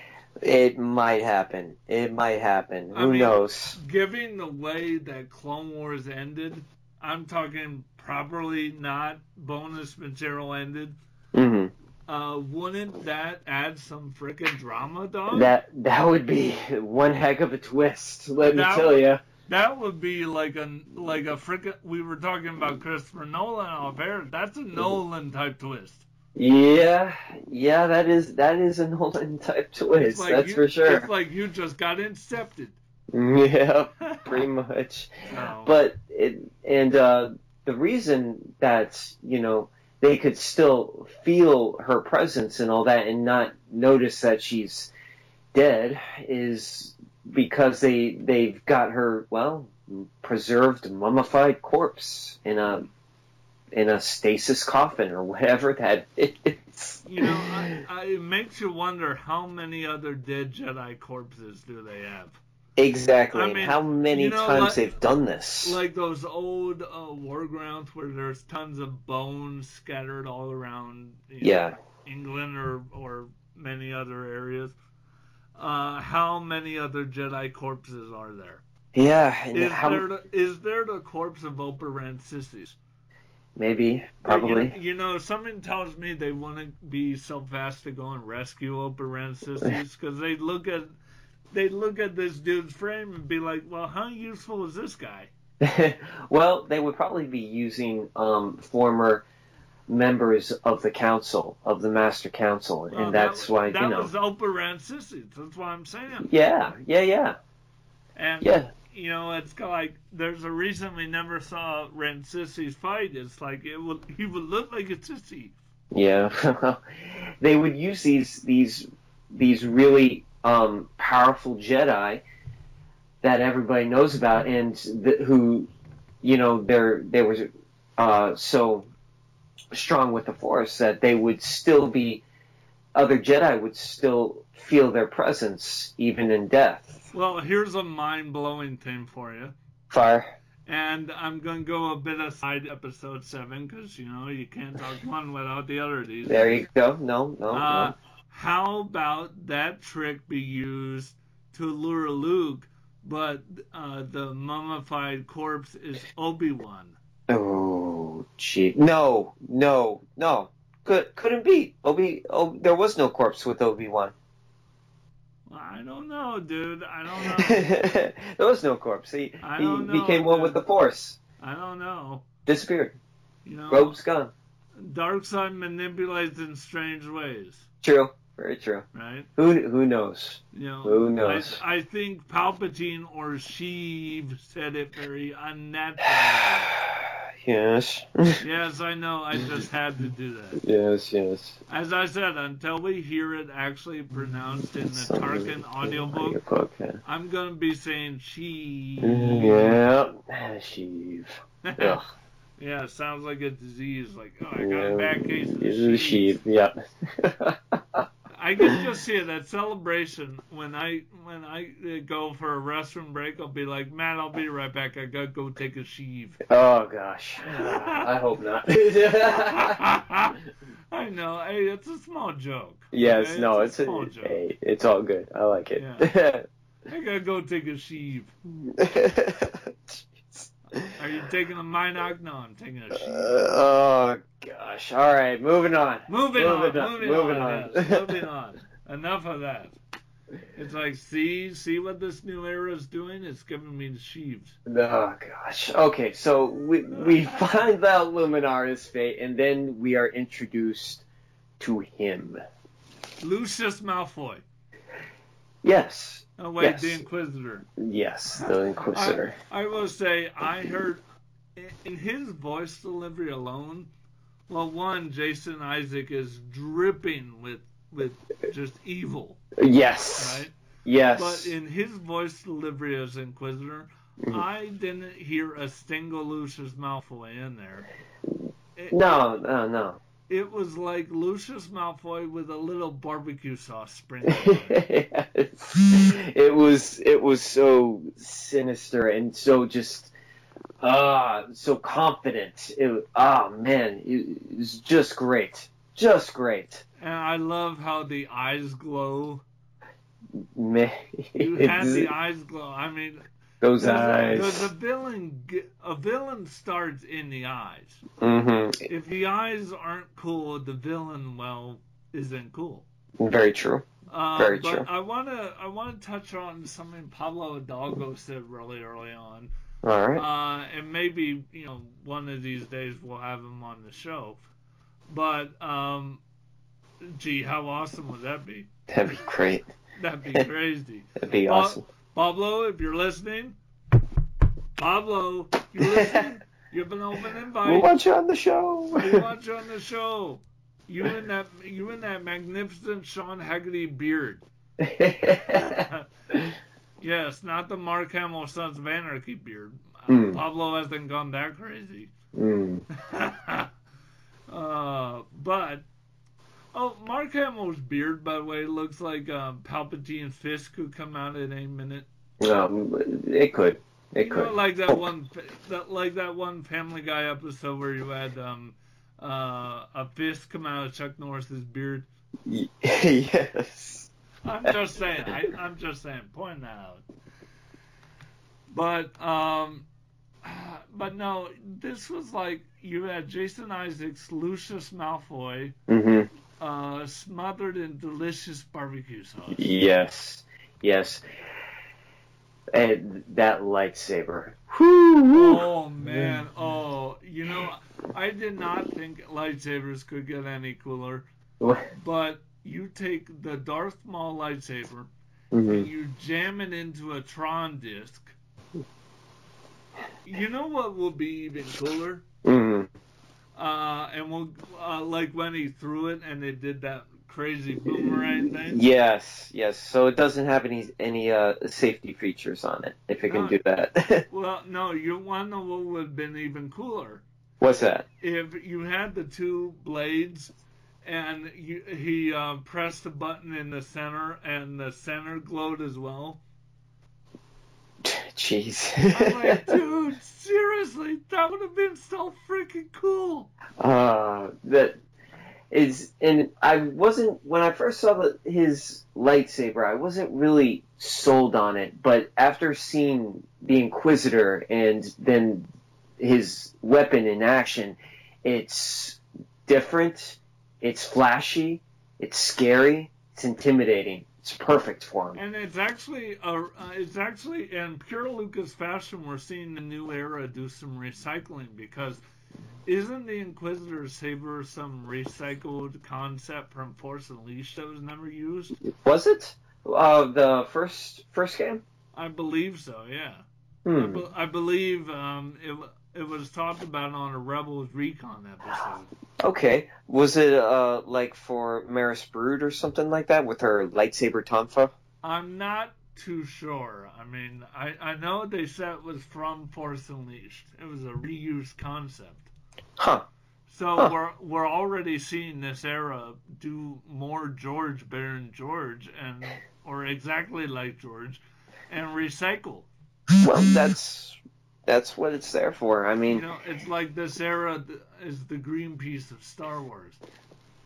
Speaker 6: It might happen. It might happen.
Speaker 5: I
Speaker 6: Who
Speaker 5: mean,
Speaker 6: knows?
Speaker 5: Given the way that Clone Wars ended, I'm talking properly, not bonus material ended,
Speaker 6: hmm
Speaker 5: uh, wouldn't that add some freaking drama, dog?
Speaker 6: That that would be one heck of a twist, let me
Speaker 5: That
Speaker 6: tell
Speaker 5: would-
Speaker 6: you.
Speaker 5: That would be like a like a frickin' we were talking about Christopher Nolan off air. That's a Nolan type twist.
Speaker 6: Yeah, yeah, that is that is a Nolan type twist.
Speaker 5: It's like
Speaker 6: That's
Speaker 5: you,
Speaker 6: for sure.
Speaker 5: It's like you just got incepted.
Speaker 6: Yeah, pretty much.
Speaker 5: No.
Speaker 6: But it and uh, the reason that you know they could still feel her presence and all that, and not notice that she's dead, is because they they've got her well preserved mummified corpse in a in a stasis coffin or whatever that is.
Speaker 5: You know, I, I, it makes you wonder how many other dead Jedi corpses do they have?
Speaker 6: Exactly.
Speaker 5: I
Speaker 6: and
Speaker 5: mean,
Speaker 6: how many
Speaker 5: you know,
Speaker 6: times
Speaker 5: like-
Speaker 6: they've done this?
Speaker 5: Like those old uh, war grounds where there's tons of bones scattered all around you know,
Speaker 6: Yeah.
Speaker 5: England or, or many other areas. Uh, how many other Jedi corpses are there?
Speaker 6: Yeah. And
Speaker 5: Is,
Speaker 6: how
Speaker 5: there, the, is there the corpse of Opa Rancisis?
Speaker 6: maybe probably.
Speaker 5: You, you know, something tells me they wouldn't be so fast to go and rescue Opa Rancisis because they look at they look at this dude's frame and be like, well, how useful is this guy?
Speaker 6: Well, they would probably be using um, former members of the council, of the Master Council, and
Speaker 5: Well,
Speaker 6: that's
Speaker 5: that,
Speaker 6: why,
Speaker 5: that
Speaker 6: you know.
Speaker 5: was Opa Rancisis. That's what I'm saying.
Speaker 6: Yeah, yeah, yeah,
Speaker 5: And
Speaker 6: yeah.
Speaker 5: you know, it's like there's a reason we never saw Rancisis fight. It's like it would he would look like a sissy.
Speaker 6: Yeah. They would use these these these really um, powerful Jedi that everybody knows about, and th- who, you know, they're they were uh, so strong with the Force that they would still be other Jedi would still feel their presence even in death.
Speaker 5: Well, here's a mind-blowing thing for you.
Speaker 6: Fire.
Speaker 5: And I'm going to go a bit aside episode seven because, you know, you can't talk one without the other these
Speaker 6: There
Speaker 5: days.
Speaker 6: you go. No, no,
Speaker 5: Uh,
Speaker 6: no.
Speaker 5: how about that trick be used to lure Luke, but uh, the mummified corpse is Obi-Wan?
Speaker 6: Oh, gee. No, no, no. Could, couldn't be. Obi, oh, there was no corpse with Obi-Wan.
Speaker 5: I don't know, dude. I don't know.
Speaker 6: There was no corpse. He,
Speaker 5: I
Speaker 6: he
Speaker 5: don't know,
Speaker 6: became one
Speaker 5: dude.
Speaker 6: with the Force.
Speaker 5: I don't know.
Speaker 6: Disappeared.
Speaker 5: You know,
Speaker 6: Robe's gone.
Speaker 5: Darkseid manipulates in strange ways,
Speaker 6: True. Very true.
Speaker 5: right?
Speaker 6: Who who knows?
Speaker 5: You know,
Speaker 6: Who knows?
Speaker 5: I, I think Palpatine or Sheev said it very unnaturally.
Speaker 6: Yes.
Speaker 5: Yes, I know. I just had to do that.
Speaker 6: Yes, yes.
Speaker 5: As I said, until we hear it actually pronounced in the Tarkin audiobook,
Speaker 6: Audiobook, yeah.
Speaker 5: I'm going to be saying she.
Speaker 6: Yeah. Sheev. Ugh.
Speaker 5: Yeah, it sounds like a disease. Like, oh, I got
Speaker 6: Yeah.
Speaker 5: a bad case of
Speaker 6: This is
Speaker 5: sheev.
Speaker 6: Sheev. Yeah.
Speaker 5: I can just see it, that celebration when I when I uh, go for a restroom break. I'll be like, Matt, I'll be right back. I gotta go take a sheev.
Speaker 6: Oh gosh. I hope not.
Speaker 5: I know. Hey, it's a small joke.
Speaker 6: Yes,
Speaker 5: okay?
Speaker 6: no,
Speaker 5: it's,
Speaker 6: it's
Speaker 5: a small
Speaker 6: a,
Speaker 5: joke.
Speaker 6: hey, it's all good. I like it.
Speaker 5: Yeah. I gotta go take a sheave. Are you taking a Minoc? No, I'm taking a sheave.
Speaker 6: Uh, oh gosh! All right, moving on.
Speaker 5: Moving,
Speaker 6: moving
Speaker 5: on,
Speaker 6: on.
Speaker 5: moving,
Speaker 6: moving
Speaker 5: on.
Speaker 6: on.
Speaker 5: Yes, moving on. Enough of that. It's like, see, see what this new era is doing? It's giving me the sheaves.
Speaker 6: Oh gosh. Okay, so we we find out Luminara's fate, and then we are introduced to him.
Speaker 5: Lucius Malfoy.
Speaker 6: Yes.
Speaker 5: Oh wait,
Speaker 6: yes.
Speaker 5: the Inquisitor.
Speaker 6: Yes, the Inquisitor.
Speaker 5: I, I will say, I heard in his voice delivery alone. Well, one, Jason Isaac is dripping with with just evil.
Speaker 6: Yes.
Speaker 5: Right?
Speaker 6: Yes.
Speaker 5: But in his voice delivery as Inquisitor, mm-hmm. I didn't hear a single Lucius Malfoy in there. It,
Speaker 6: no, no, no.
Speaker 5: It was like Lucius Malfoy with a little barbecue sauce sprinkled on it.
Speaker 6: Yes. It was it was so sinister and so just ah uh, so confident. It ah oh, man, it was just great. Just great.
Speaker 5: And I love how the eyes glow.
Speaker 6: Man,
Speaker 5: you had the eyes glow. I mean,
Speaker 6: those
Speaker 5: there's
Speaker 6: eyes.
Speaker 5: A, there's a villain. A villain starts in the eyes.
Speaker 6: Mm-hmm.
Speaker 5: If the eyes aren't cool, the villain, well, isn't cool.
Speaker 6: Very true.
Speaker 5: Uh,
Speaker 6: Very
Speaker 5: but
Speaker 6: true.
Speaker 5: I wanna I wanna touch on something Pablo Hidalgo said really early on.
Speaker 6: All right.
Speaker 5: Uh, and maybe you know one of these days we'll have him on the show. But um, gee, how awesome would that be?
Speaker 6: That'd be great.
Speaker 5: That'd be crazy.
Speaker 6: That'd be
Speaker 5: pa-
Speaker 6: awesome.
Speaker 5: Pablo, if you're listening, Pablo, you're listening. You have an open invite.
Speaker 6: We want you on the show.
Speaker 5: We want you on the show. You and that, you and that magnificent Sean Haggerty beard. Yes, not the Mark Hamill Sons of Anarchy beard.
Speaker 6: Mm.
Speaker 5: Pablo hasn't gone that crazy.
Speaker 6: Mm.
Speaker 5: uh, but oh, Mark Hamill's beard, by the way, looks like um, Palpatine's fist could come out at any minute.
Speaker 6: Um, it could. It
Speaker 5: you
Speaker 6: could.
Speaker 5: know, like that one, that like that one Family Guy episode where you had um, uh, a fist come out of Chuck Norris's beard.
Speaker 6: Yes.
Speaker 5: I'm just saying. I, I'm just saying. Pointing that out. But um, but no, this was like you had Jason Isaacs, Lucius Malfoy,
Speaker 6: mm-hmm.
Speaker 5: uh, smothered in delicious barbecue sauce.
Speaker 6: Yes. Yes. And that lightsaber. Whew.
Speaker 5: Oh man, oh, you know, I did not think lightsabers could get any cooler. But you take the Darth Maul lightsaber
Speaker 6: mm-hmm.
Speaker 5: and you jam it into a Tron disc. You know what will be even cooler?
Speaker 6: Mm-hmm.
Speaker 5: Uh, and we'll uh, like when he threw it and they did that crazy boomerang thing.
Speaker 6: Yes, yes. So it doesn't have any any uh, safety features on it. If it can
Speaker 5: No.
Speaker 6: do that.
Speaker 5: Well, no, you want to know what would have been even cooler?
Speaker 6: What's that?
Speaker 5: If you had the two blades and you, he uh, pressed a button in the center and the center glowed as well.
Speaker 6: Jeez.
Speaker 5: I'm like, dude, seriously, that would have been so freaking cool.
Speaker 6: Uh, that is, and I wasn't, when I first saw the, his lightsaber, I wasn't really sold on it, but after seeing the Inquisitor and then his weapon in action, it's different, it's flashy, it's scary, it's intimidating. It's perfect for him.
Speaker 5: And it's actually, uh, it's actually in pure Lucas fashion, we're seeing the new era do some recycling because isn't the Inquisitor saber some recycled concept from Force Unleashed that was never used?
Speaker 6: Was it? Uh, the first first game?
Speaker 5: I believe so, yeah.
Speaker 6: Hmm.
Speaker 5: I, be- I believe um, it it was talked about on a Rebels Recon episode.
Speaker 6: Okay. Was it uh like for Maris Brood or something like that with her lightsaber tonfa?
Speaker 5: I'm not too sure. I mean, I, I know they said it was from Force Unleashed. It was a reused concept.
Speaker 6: Huh.
Speaker 5: So
Speaker 6: Huh.
Speaker 5: we're we're already seeing this era do more George better than George and or exactly like George and recycle.
Speaker 6: Well, that's that's what it's there for. I mean,
Speaker 5: You know, it's like this era th- is the Greenpeace of Star Wars.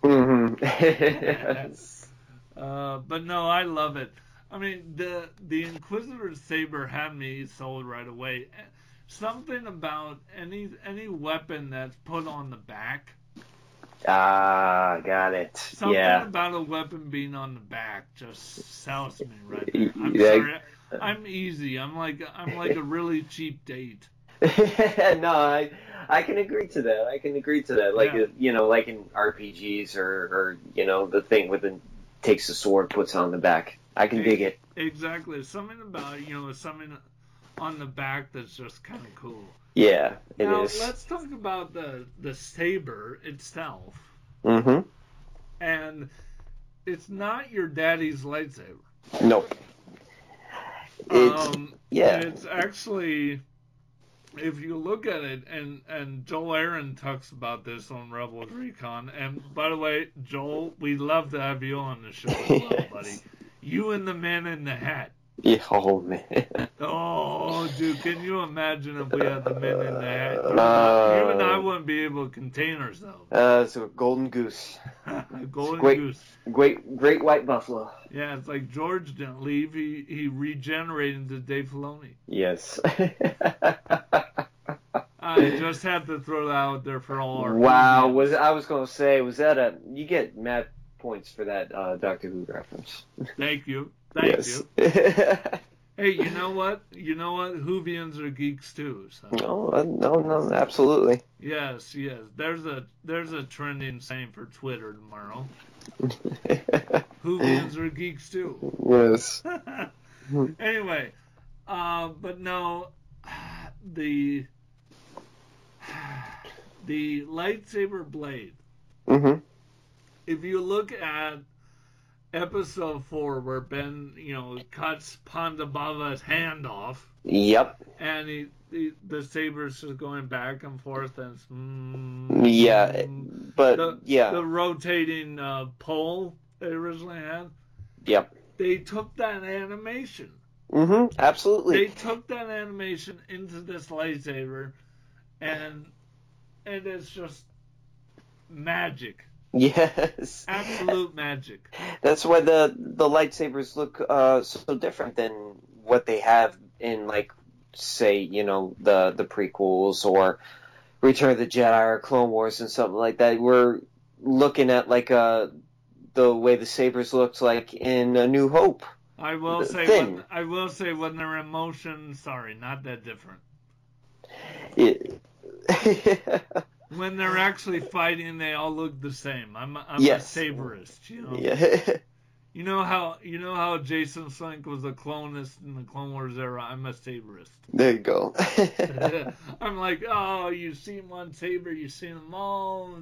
Speaker 6: Mm-hmm.
Speaker 5: Yes. Uh, but no, I love it. I mean, the the Inquisitor saber had me sold right away. Something about any any weapon that's put on the back.
Speaker 6: Ah, got it.
Speaker 5: Something
Speaker 6: Yeah.
Speaker 5: about a weapon being on the back just sells me right there. I'm
Speaker 6: Yeah.
Speaker 5: sorry, I'm easy. I'm like I'm like a really cheap date.
Speaker 6: No, I I can agree to that. I can agree to that. Like
Speaker 5: Yeah.
Speaker 6: uh, you know, like in R P Gs or, or you know the thing with the takes the sword, puts it on the back. I can dig it.
Speaker 5: Exactly. Something about you know something on the back that's just kind of cool.
Speaker 6: Yeah, it
Speaker 5: now
Speaker 6: is.
Speaker 5: let's talk about the the saber itself,
Speaker 6: Mm-hmm.
Speaker 5: and it's not your daddy's lightsaber.
Speaker 6: Nope. It's
Speaker 5: Um,
Speaker 6: yeah.
Speaker 5: It's actually, if you look at it, and, and Joel Aaron talks about this on Rebels Recon, and by the way, Joel, we'd love to have you on the show as well,
Speaker 6: Yes.
Speaker 5: buddy. You and the man in the hat.
Speaker 6: Yeah, oh man.
Speaker 5: Oh, dude, can you imagine if we had the men in the hat? You,
Speaker 6: Uh,
Speaker 5: you and I wouldn't be able to contain ourselves.
Speaker 6: Uh, so golden goose,
Speaker 5: Golden
Speaker 6: great.
Speaker 5: Goose.
Speaker 6: great, great white buffalo.
Speaker 5: Yeah, it's like George didn't leave. He, he regenerated into Dave Filoni.
Speaker 6: Yes.
Speaker 5: I just had to throw that out there for all our
Speaker 6: Wow,
Speaker 5: fans.
Speaker 6: was I was gonna say, was that a? You get mad points for that uh, Doctor Who reference.
Speaker 5: Thank you. Thank
Speaker 6: yes.
Speaker 5: you. Hey, you know what? You know what? Whovians are geeks too. So.
Speaker 6: no, uh, no, no, absolutely.
Speaker 5: Yes, yes. There's a there's a trending saying for Twitter tomorrow. Whovians are geeks too.
Speaker 6: Yes.
Speaker 5: Anyway, uh, but no, the the lightsaber blade.
Speaker 6: Mhm.
Speaker 5: If you look at episode four, where Ben, you know, cuts Ponda Bava's hand off,
Speaker 6: Yep.
Speaker 5: and he, the the saber's just going back and forth, and it's, mm,
Speaker 6: Yeah, but
Speaker 5: the,
Speaker 6: yeah.
Speaker 5: the rotating uh, pole they originally had.
Speaker 6: Yep.
Speaker 5: They took that animation.
Speaker 6: Mhm. Absolutely.
Speaker 5: They took that animation into this lightsaber, and and it's just magic,
Speaker 6: Yes.
Speaker 5: absolute magic.
Speaker 6: That's why the the lightsabers look uh, so different than what they have in, like, say, you know, the the prequels or Return of the Jedi or Clone Wars and something like that. We're looking at like uh the way the sabers looked like in A New Hope.
Speaker 5: I will
Speaker 6: The
Speaker 5: say
Speaker 6: thing.
Speaker 5: when, I will say when they're in motion, sorry, not that different.
Speaker 6: It,
Speaker 5: When they're actually fighting, they all look the same. I'm I'm
Speaker 6: Yes.
Speaker 5: a saberist, you know.
Speaker 6: yeah.
Speaker 5: You know how you know how Jason Slink was a clonist in the Clone Wars era. I'm a saberist.
Speaker 6: There you go.
Speaker 5: I'm like, oh, you've seen one saber, you've seen them all.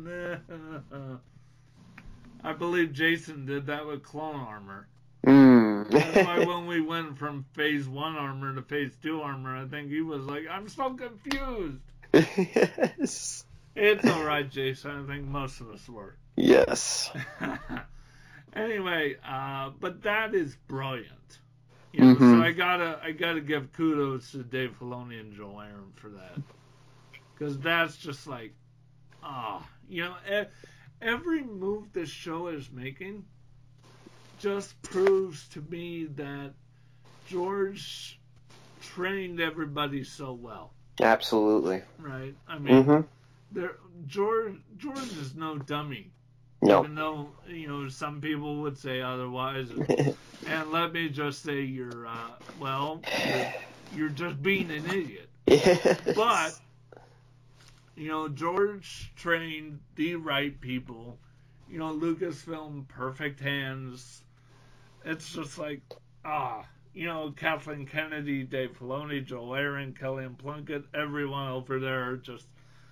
Speaker 5: I believe Jason did that with clone armor.
Speaker 6: mm.
Speaker 5: That's why when we went from phase one armor to phase two armor, I think he was like, I'm so confused.
Speaker 6: Yes.
Speaker 5: It's all right, Jason. I think most of us were.
Speaker 6: Yes.
Speaker 5: Anyway, uh, but that is brilliant. You know,
Speaker 6: Mhm.
Speaker 5: So I gotta, I gotta give kudos to Dave Filoni and Joel Aaron for that, because that's just like, ah, you know, e- every move this show is making just proves to me that George trained everybody so well,
Speaker 6: Absolutely.
Speaker 5: right? I mean,
Speaker 6: Mhm.
Speaker 5: there, George, George is no dummy.
Speaker 6: No.
Speaker 5: Even though, you know, some people would say otherwise. And let me just say you're, uh, well, you're, you're just being an idiot.
Speaker 6: Yes.
Speaker 5: But, you know, George trained the right people. You know, Lucasfilm, perfect hands. It's just like, ah, you know, Kathleen Kennedy, Dave Filoni, Joel Aaron, Kellyanne Plunkett, everyone over there just...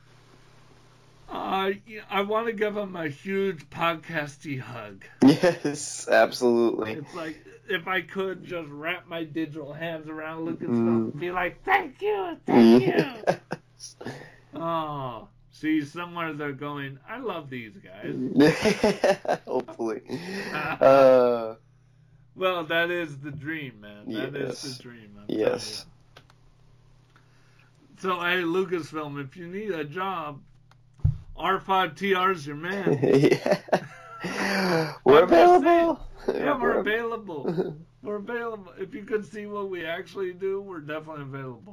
Speaker 5: Uh, yeah, I want to give them a huge podcasty hug.
Speaker 6: Yes, absolutely.
Speaker 5: It's like, if I could just wrap my digital hands around Lucasfilm
Speaker 6: Mm.
Speaker 5: and be like, thank you, thank you.
Speaker 6: Yes.
Speaker 5: Oh, see, somewhere they're going, I love these guys.
Speaker 6: Hopefully. Uh,
Speaker 5: Well, that is the dream, man. That
Speaker 6: Yes.
Speaker 5: is the dream. I'm
Speaker 6: yes.
Speaker 5: telling you. So, hey, Lucasfilm, if you need a job, R five T R's your man.
Speaker 6: Yeah. We're
Speaker 5: I'm just saying.
Speaker 6: available.
Speaker 5: Yeah, we're available. We're available. If you could see what we actually do, we're definitely available.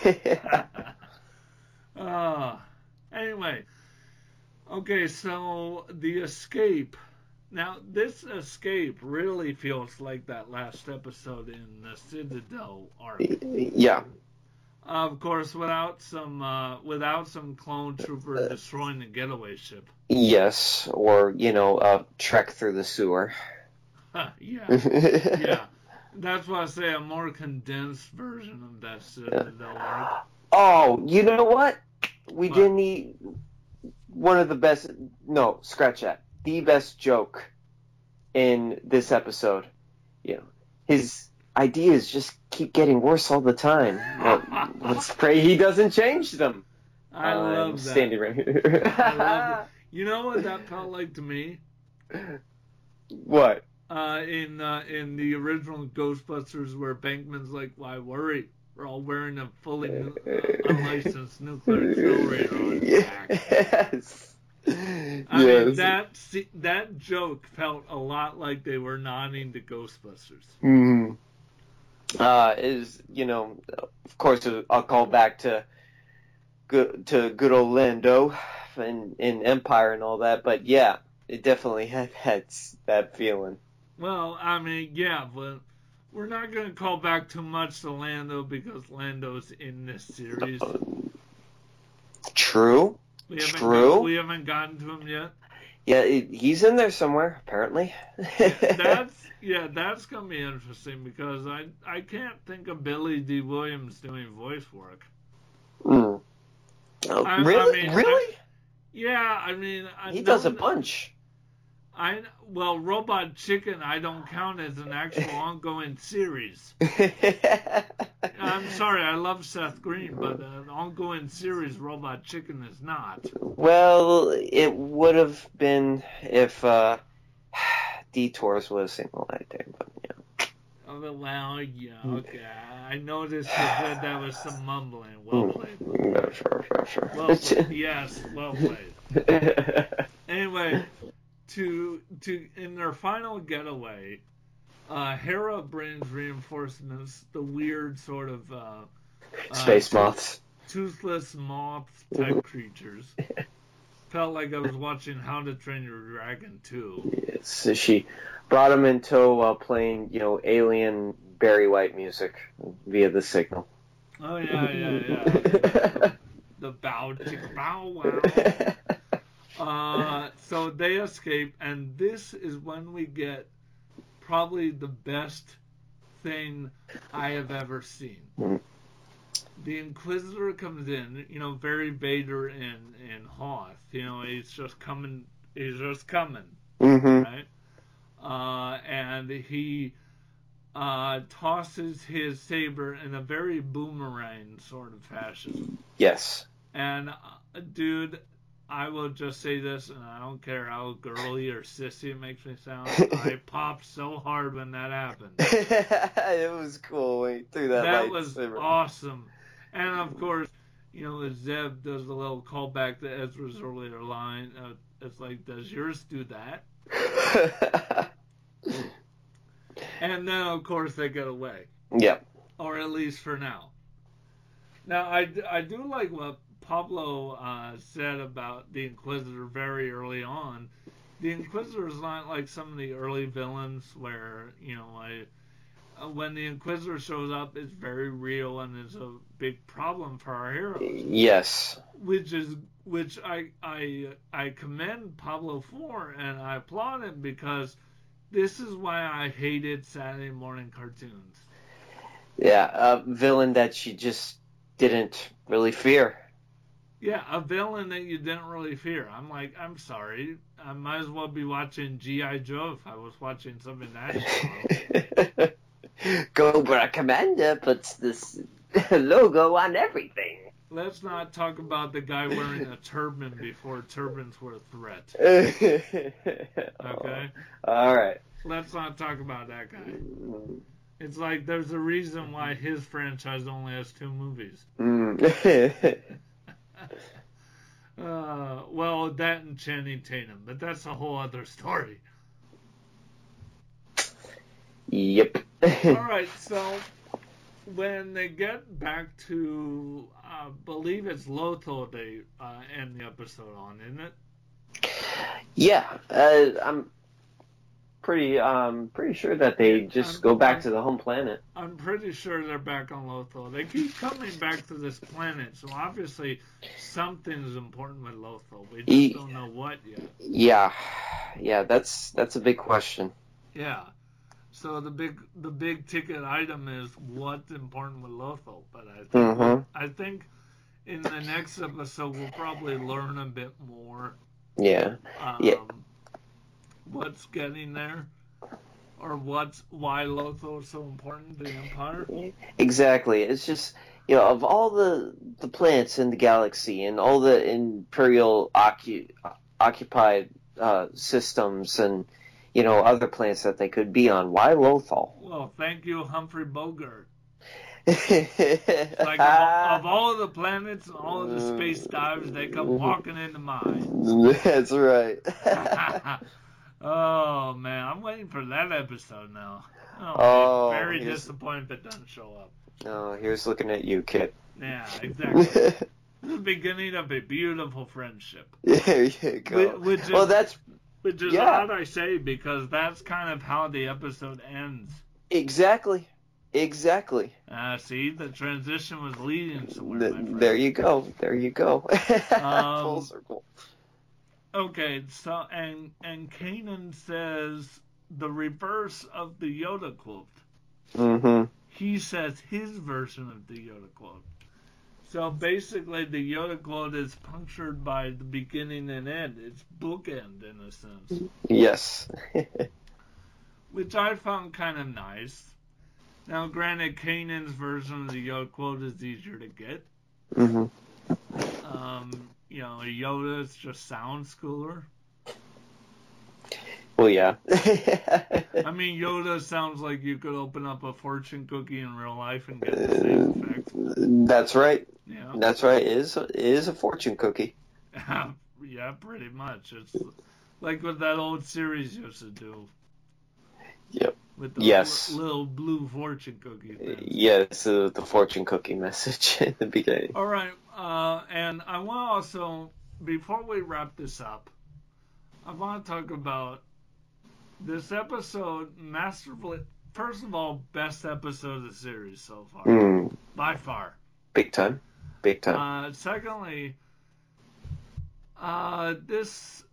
Speaker 5: uh, anyway. Okay, so the escape. Now, this escape really feels like that last episode in the Citadel arc.
Speaker 6: Yeah.
Speaker 5: Of course, without some uh, without some clone trooper destroying the getaway ship.
Speaker 6: Yes, or, you know, uh, trek through the sewer.
Speaker 5: yeah, yeah. That's why I say a more condensed version of that Citadel arc.
Speaker 6: Oh, you know what? We
Speaker 5: What?
Speaker 6: didn't eat one of the best, no, scratch that, the best joke in this episode. You know, his ideas just keep getting worse all the time. Well, let's pray he doesn't change them.
Speaker 5: I
Speaker 6: I'm
Speaker 5: love that.
Speaker 6: standing right here.
Speaker 5: I love it. You know what that felt like to me?
Speaker 6: What?
Speaker 5: Uh, in uh, in the original Ghostbusters, where Bankman's like, "Why worry? We're all wearing a fully nu- uh, unlicensed nuclear accelerator on his back."
Speaker 6: Yes.
Speaker 5: I
Speaker 6: yes.
Speaker 5: mean, that se- that joke felt a lot like they were nodding to Ghostbusters.
Speaker 6: Mm. Uh, is you know, of course, I'll call back to good to good old Lando in in Empire and all that, but yeah, it definitely had, had that feeling.
Speaker 5: Well, I mean, yeah, but we're not going to call back too much to Lando because Lando's in this series.
Speaker 6: True.
Speaker 5: We haven't
Speaker 6: True.
Speaker 5: Got, we haven't gotten to him yet.
Speaker 6: Yeah, it, he's in there somewhere, apparently.
Speaker 5: That's yeah, that's gonna be interesting because I I can't think of Billy D. Williams doing voice work.
Speaker 6: Mm. Oh,
Speaker 5: I- I
Speaker 6: really?
Speaker 5: mean,
Speaker 6: really?
Speaker 5: Yeah, I mean I
Speaker 6: he
Speaker 5: know
Speaker 6: does a
Speaker 5: that-
Speaker 6: bunch.
Speaker 5: I well, Robot Chicken I don't count as an actual ongoing series. I'm sorry, I love Seth Green, but an ongoing series Robot Chicken is not.
Speaker 6: Well, it would have been if uh, Detours was a single acting, but yeah.
Speaker 5: Oh, well, yeah, okay. I noticed you said that was some mumbling. Well played.
Speaker 6: Mm, sure, sure, sure.
Speaker 5: Well played. Yes, well played. Anyway, to to in their final getaway, uh, Hera brings reinforcements. The weird sort of uh,
Speaker 6: Space
Speaker 5: uh,
Speaker 6: moths.
Speaker 5: toothless moth type creatures. Felt like I was watching How to Train Your Dragon two.
Speaker 6: Yes, so she brought him in tow while playing, you know, alien Barry White music via the signal.
Speaker 5: Oh yeah, yeah, yeah. the, the bow, chick, bow, wow. Uh, so they escape, and this is when we get probably the best thing I have ever seen.
Speaker 6: Mm.
Speaker 5: The Inquisitor comes in, you know, very Vader and, and Hoth. You know, he's just coming, he's just coming,
Speaker 6: Mm-hmm.
Speaker 5: right? Uh, and he uh, tosses his saber in a very boomerang sort of fashion.
Speaker 6: Yes.
Speaker 5: And, uh, dude, I will just say this, and I don't care how girly or sissy it makes me sound. I popped so hard when that happened.
Speaker 6: It was cool when he threw that
Speaker 5: That
Speaker 6: lightsaber.
Speaker 5: was awesome. And, of course, you know, as Zeb does a little callback to Ezra's earlier line, uh, it's like, does yours do that? And then, of course, they get away.
Speaker 6: Yeah.
Speaker 5: Or at least for now. Now, I, I do like what Pablo uh, said about the Inquisitor very early on. The Inquisitor is not like some of the early villains where, you know, I, uh, when the Inquisitor shows up, it's very real and is a big problem for our heroes.
Speaker 6: Yes.
Speaker 5: Which is which I I I commend Pablo for, and I applaud him because this is why I hated Saturday morning cartoons.
Speaker 6: Yeah, a villain that you just didn't really fear.
Speaker 5: Yeah, a villain that you didn't really fear. I'm like, I'm sorry, I might as well be watching G I. Joe if I was watching something that shallow.
Speaker 6: Cobra Commander puts this logo on everything.
Speaker 5: Let's not talk about the guy wearing a turban before turbans were a threat.
Speaker 6: Okay. All right.
Speaker 5: Let's not talk about that guy. It's like there's a reason why his franchise only has two movies.
Speaker 6: Mm.
Speaker 5: uh, well, that and Channing Tatum, but that's a whole other story.
Speaker 6: Yep.
Speaker 5: All right, so when they get back to, I uh, believe it's Lothal they uh, end the episode on, isn't it?
Speaker 6: Yeah, uh, I'm pretty um pretty sure that they just
Speaker 5: I'm,
Speaker 6: go back
Speaker 5: I'm,
Speaker 6: to the home planet.
Speaker 5: I'm pretty sure they're back on Lothal. They keep coming back to this planet, so obviously something is important with Lothal. We just e- don't know what yet.
Speaker 6: Yeah, yeah, that's that's a big question.
Speaker 5: Yeah. So the big the big ticket item is what's important with Lothal. But I think
Speaker 6: mm-hmm.
Speaker 5: I think in the next episode we'll probably learn a bit more.
Speaker 6: Yeah.
Speaker 5: Um,
Speaker 6: yeah.
Speaker 5: What's getting there, or what's why Lothal is so important to the Empire?
Speaker 6: Exactly. It's just, you know, of all the the planets in the galaxy and all the Imperial occu- occupied uh, systems and, you know, other planets that they could be on, why Lothal?
Speaker 5: Well, thank you, Humphrey Bogart. Like of all, of all of the planets and all of the space dives, they come walking into mine.
Speaker 6: That's right.
Speaker 5: Oh man, I'm waiting for that episode now. Oh,
Speaker 6: oh
Speaker 5: man, very disappointed if it doesn't show up.
Speaker 6: Oh, here's looking at you, kid.
Speaker 5: Yeah, exactly. The beginning of a beautiful friendship.
Speaker 6: There you go.
Speaker 5: Which is,
Speaker 6: well, that's
Speaker 5: which is
Speaker 6: yeah.
Speaker 5: odd I say because that's kind of how the episode ends.
Speaker 6: Exactly. Exactly.
Speaker 5: Uh, see, the transition was leading somewhere. The, my friend.
Speaker 6: There you go. There you go.
Speaker 5: um,
Speaker 6: Full circle.
Speaker 5: Okay, so and and Kanan says the reverse of the Yoda quote.
Speaker 6: Mm-hmm.
Speaker 5: He says his version of the Yoda quote. So basically, the Yoda quote is punctured by the beginning and end. It's bookend in a sense.
Speaker 6: Yes.
Speaker 5: Which I found kind of nice. Now, granted, Kanan's version of the Yoda quote is easier to get.
Speaker 6: Mm-hmm.
Speaker 5: Um, you know, Yoda's just sounds cooler.
Speaker 6: Well, yeah.
Speaker 5: I mean, Yoda sounds like you could open up a fortune cookie in real life and get the same effect.
Speaker 6: That's right.
Speaker 5: Yeah.
Speaker 6: That's right. It is, it is a fortune cookie.
Speaker 5: Yeah, pretty much. It's like what that old series used to do.
Speaker 6: Yep.
Speaker 5: With the
Speaker 6: yes.
Speaker 5: little, little blue fortune cookie thing.
Speaker 6: Yes, uh, the fortune cookie message in the beginning.
Speaker 5: All right, uh, and I want to also, before we wrap this up, I want to talk about this episode, masterfully, first of all, best episode of the series so far.
Speaker 6: Mm.
Speaker 5: By far.
Speaker 6: Big time. Big time.
Speaker 5: Uh, secondly, uh, this...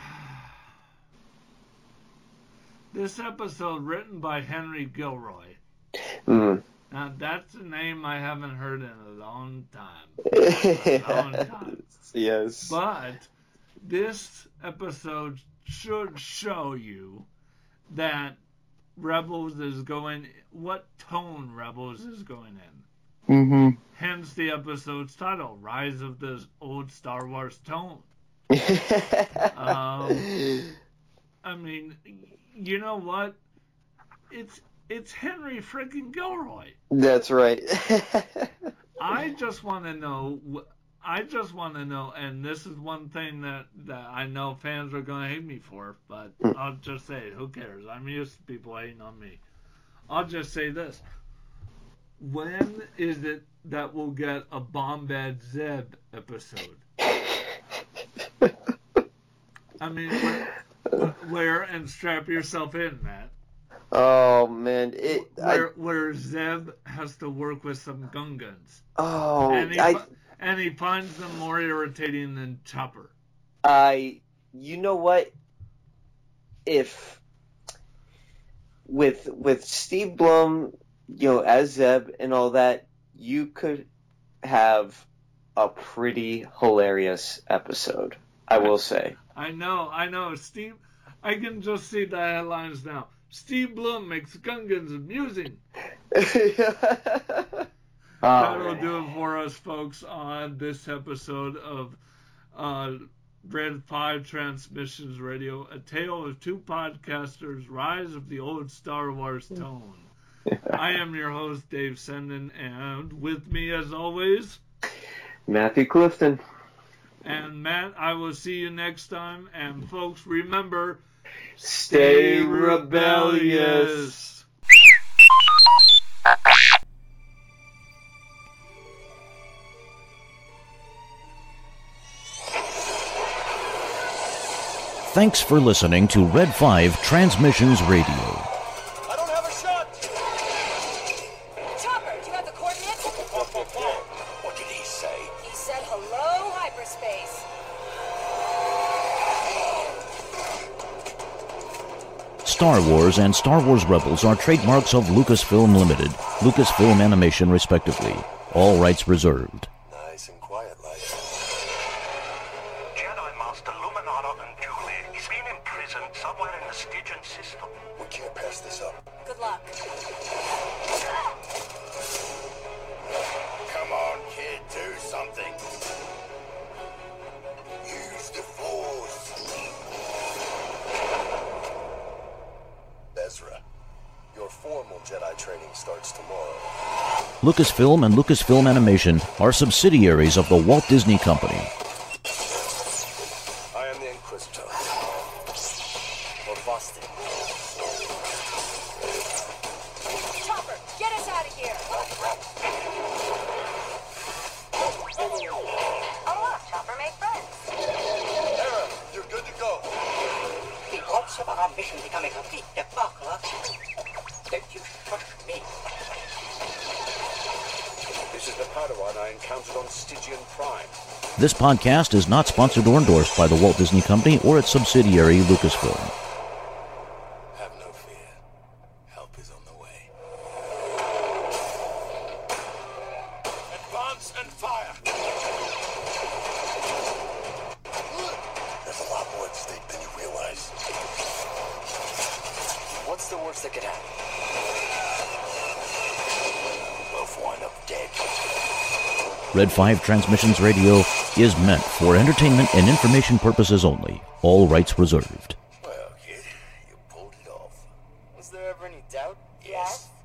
Speaker 5: This episode written by Henry Gilroy.
Speaker 6: Mm.
Speaker 5: Now that's a name I haven't heard in a long time. A long time.
Speaker 6: Yes.
Speaker 5: But this episode should show you that Rebels is going, what tone Rebels is going in.
Speaker 6: Mm-hmm.
Speaker 5: Hence the episode's title, Rise of the Old Star Wars Tone. um, I mean, you know what? It's it's Henry freaking Gilroy.
Speaker 6: That's right.
Speaker 5: I just want to know. I just want to know, and this is one thing that, that I know fans are going to hate me for, but I'll just say it. Who cares? I'm used to people hating on me. I'll just say this. When is it that we'll get a Bombad Zeb episode? I mean, where, where and strap yourself in, Matt.
Speaker 6: Oh man, it
Speaker 5: where
Speaker 6: I,
Speaker 5: where Zeb has to work with some Gungans.
Speaker 6: Oh,
Speaker 5: and he,
Speaker 6: I
Speaker 5: and he finds them more irritating than Chopper.
Speaker 6: I, you know what? If with with Steve Blum, you know, as Zeb and all that, you could have a pretty hilarious episode. I will say.
Speaker 5: I know, I know. Steve, I can just see the headlines now. Steve Blum makes Gungans amusing. That'll do it for us, folks, on this episode of uh, Red five Transmissions Radio, A Tale of Two Podcasters, Rise of the Old Star Wars Tone. I am your host, Dave Senden, and with me, as always,
Speaker 6: Matthew Clifton.
Speaker 5: And Matt, I will see you next time. And folks, remember,
Speaker 6: stay rebellious.
Speaker 2: Thanks for listening to Red five Transmissions Radio.
Speaker 4: I don't have a shot!
Speaker 1: Chopper, do you have the coordinates?
Speaker 3: What did he say?
Speaker 1: He said hello, hyperspace.
Speaker 2: Star Wars and Star Wars Rebels are trademarks of Lucasfilm Limited, Lucasfilm Animation respectively. All rights reserved.
Speaker 3: Nice and quiet like.
Speaker 7: Jedi Master Luminara and Julie is being imprisoned somewhere in the Stygian system.
Speaker 3: We can't pass this up.
Speaker 1: Good luck.
Speaker 3: Come on, kid, do something. Use the Force. Ezra, your formal Jedi training starts tomorrow.
Speaker 2: Lucasfilm and Lucasfilm Animation are subsidiaries of the Walt Disney Company.
Speaker 3: I am the Inquisitor. Or Boston.
Speaker 1: Chopper, get us out of here. Oh, look, Chopper made friends.
Speaker 3: Hera, you're good to go.
Speaker 8: The odds of our mission becoming a complete debacle are that you trust me.
Speaker 3: This is the Padawan I encountered on Stygian Prime.
Speaker 2: This podcast is not sponsored or endorsed by the Walt Disney Company or its subsidiary Lucasfilm.
Speaker 3: Have no fear. Help is on the way. Advance and fire! There's a lot more at stake than you realize.
Speaker 8: What's the worst that could happen?
Speaker 3: Both wind up dead.
Speaker 2: Red five Transmissions Radio is meant for entertainment and information purposes only. All rights reserved.
Speaker 3: Well, kid, you pulled it off.
Speaker 4: Was there ever any doubt?
Speaker 3: Yes.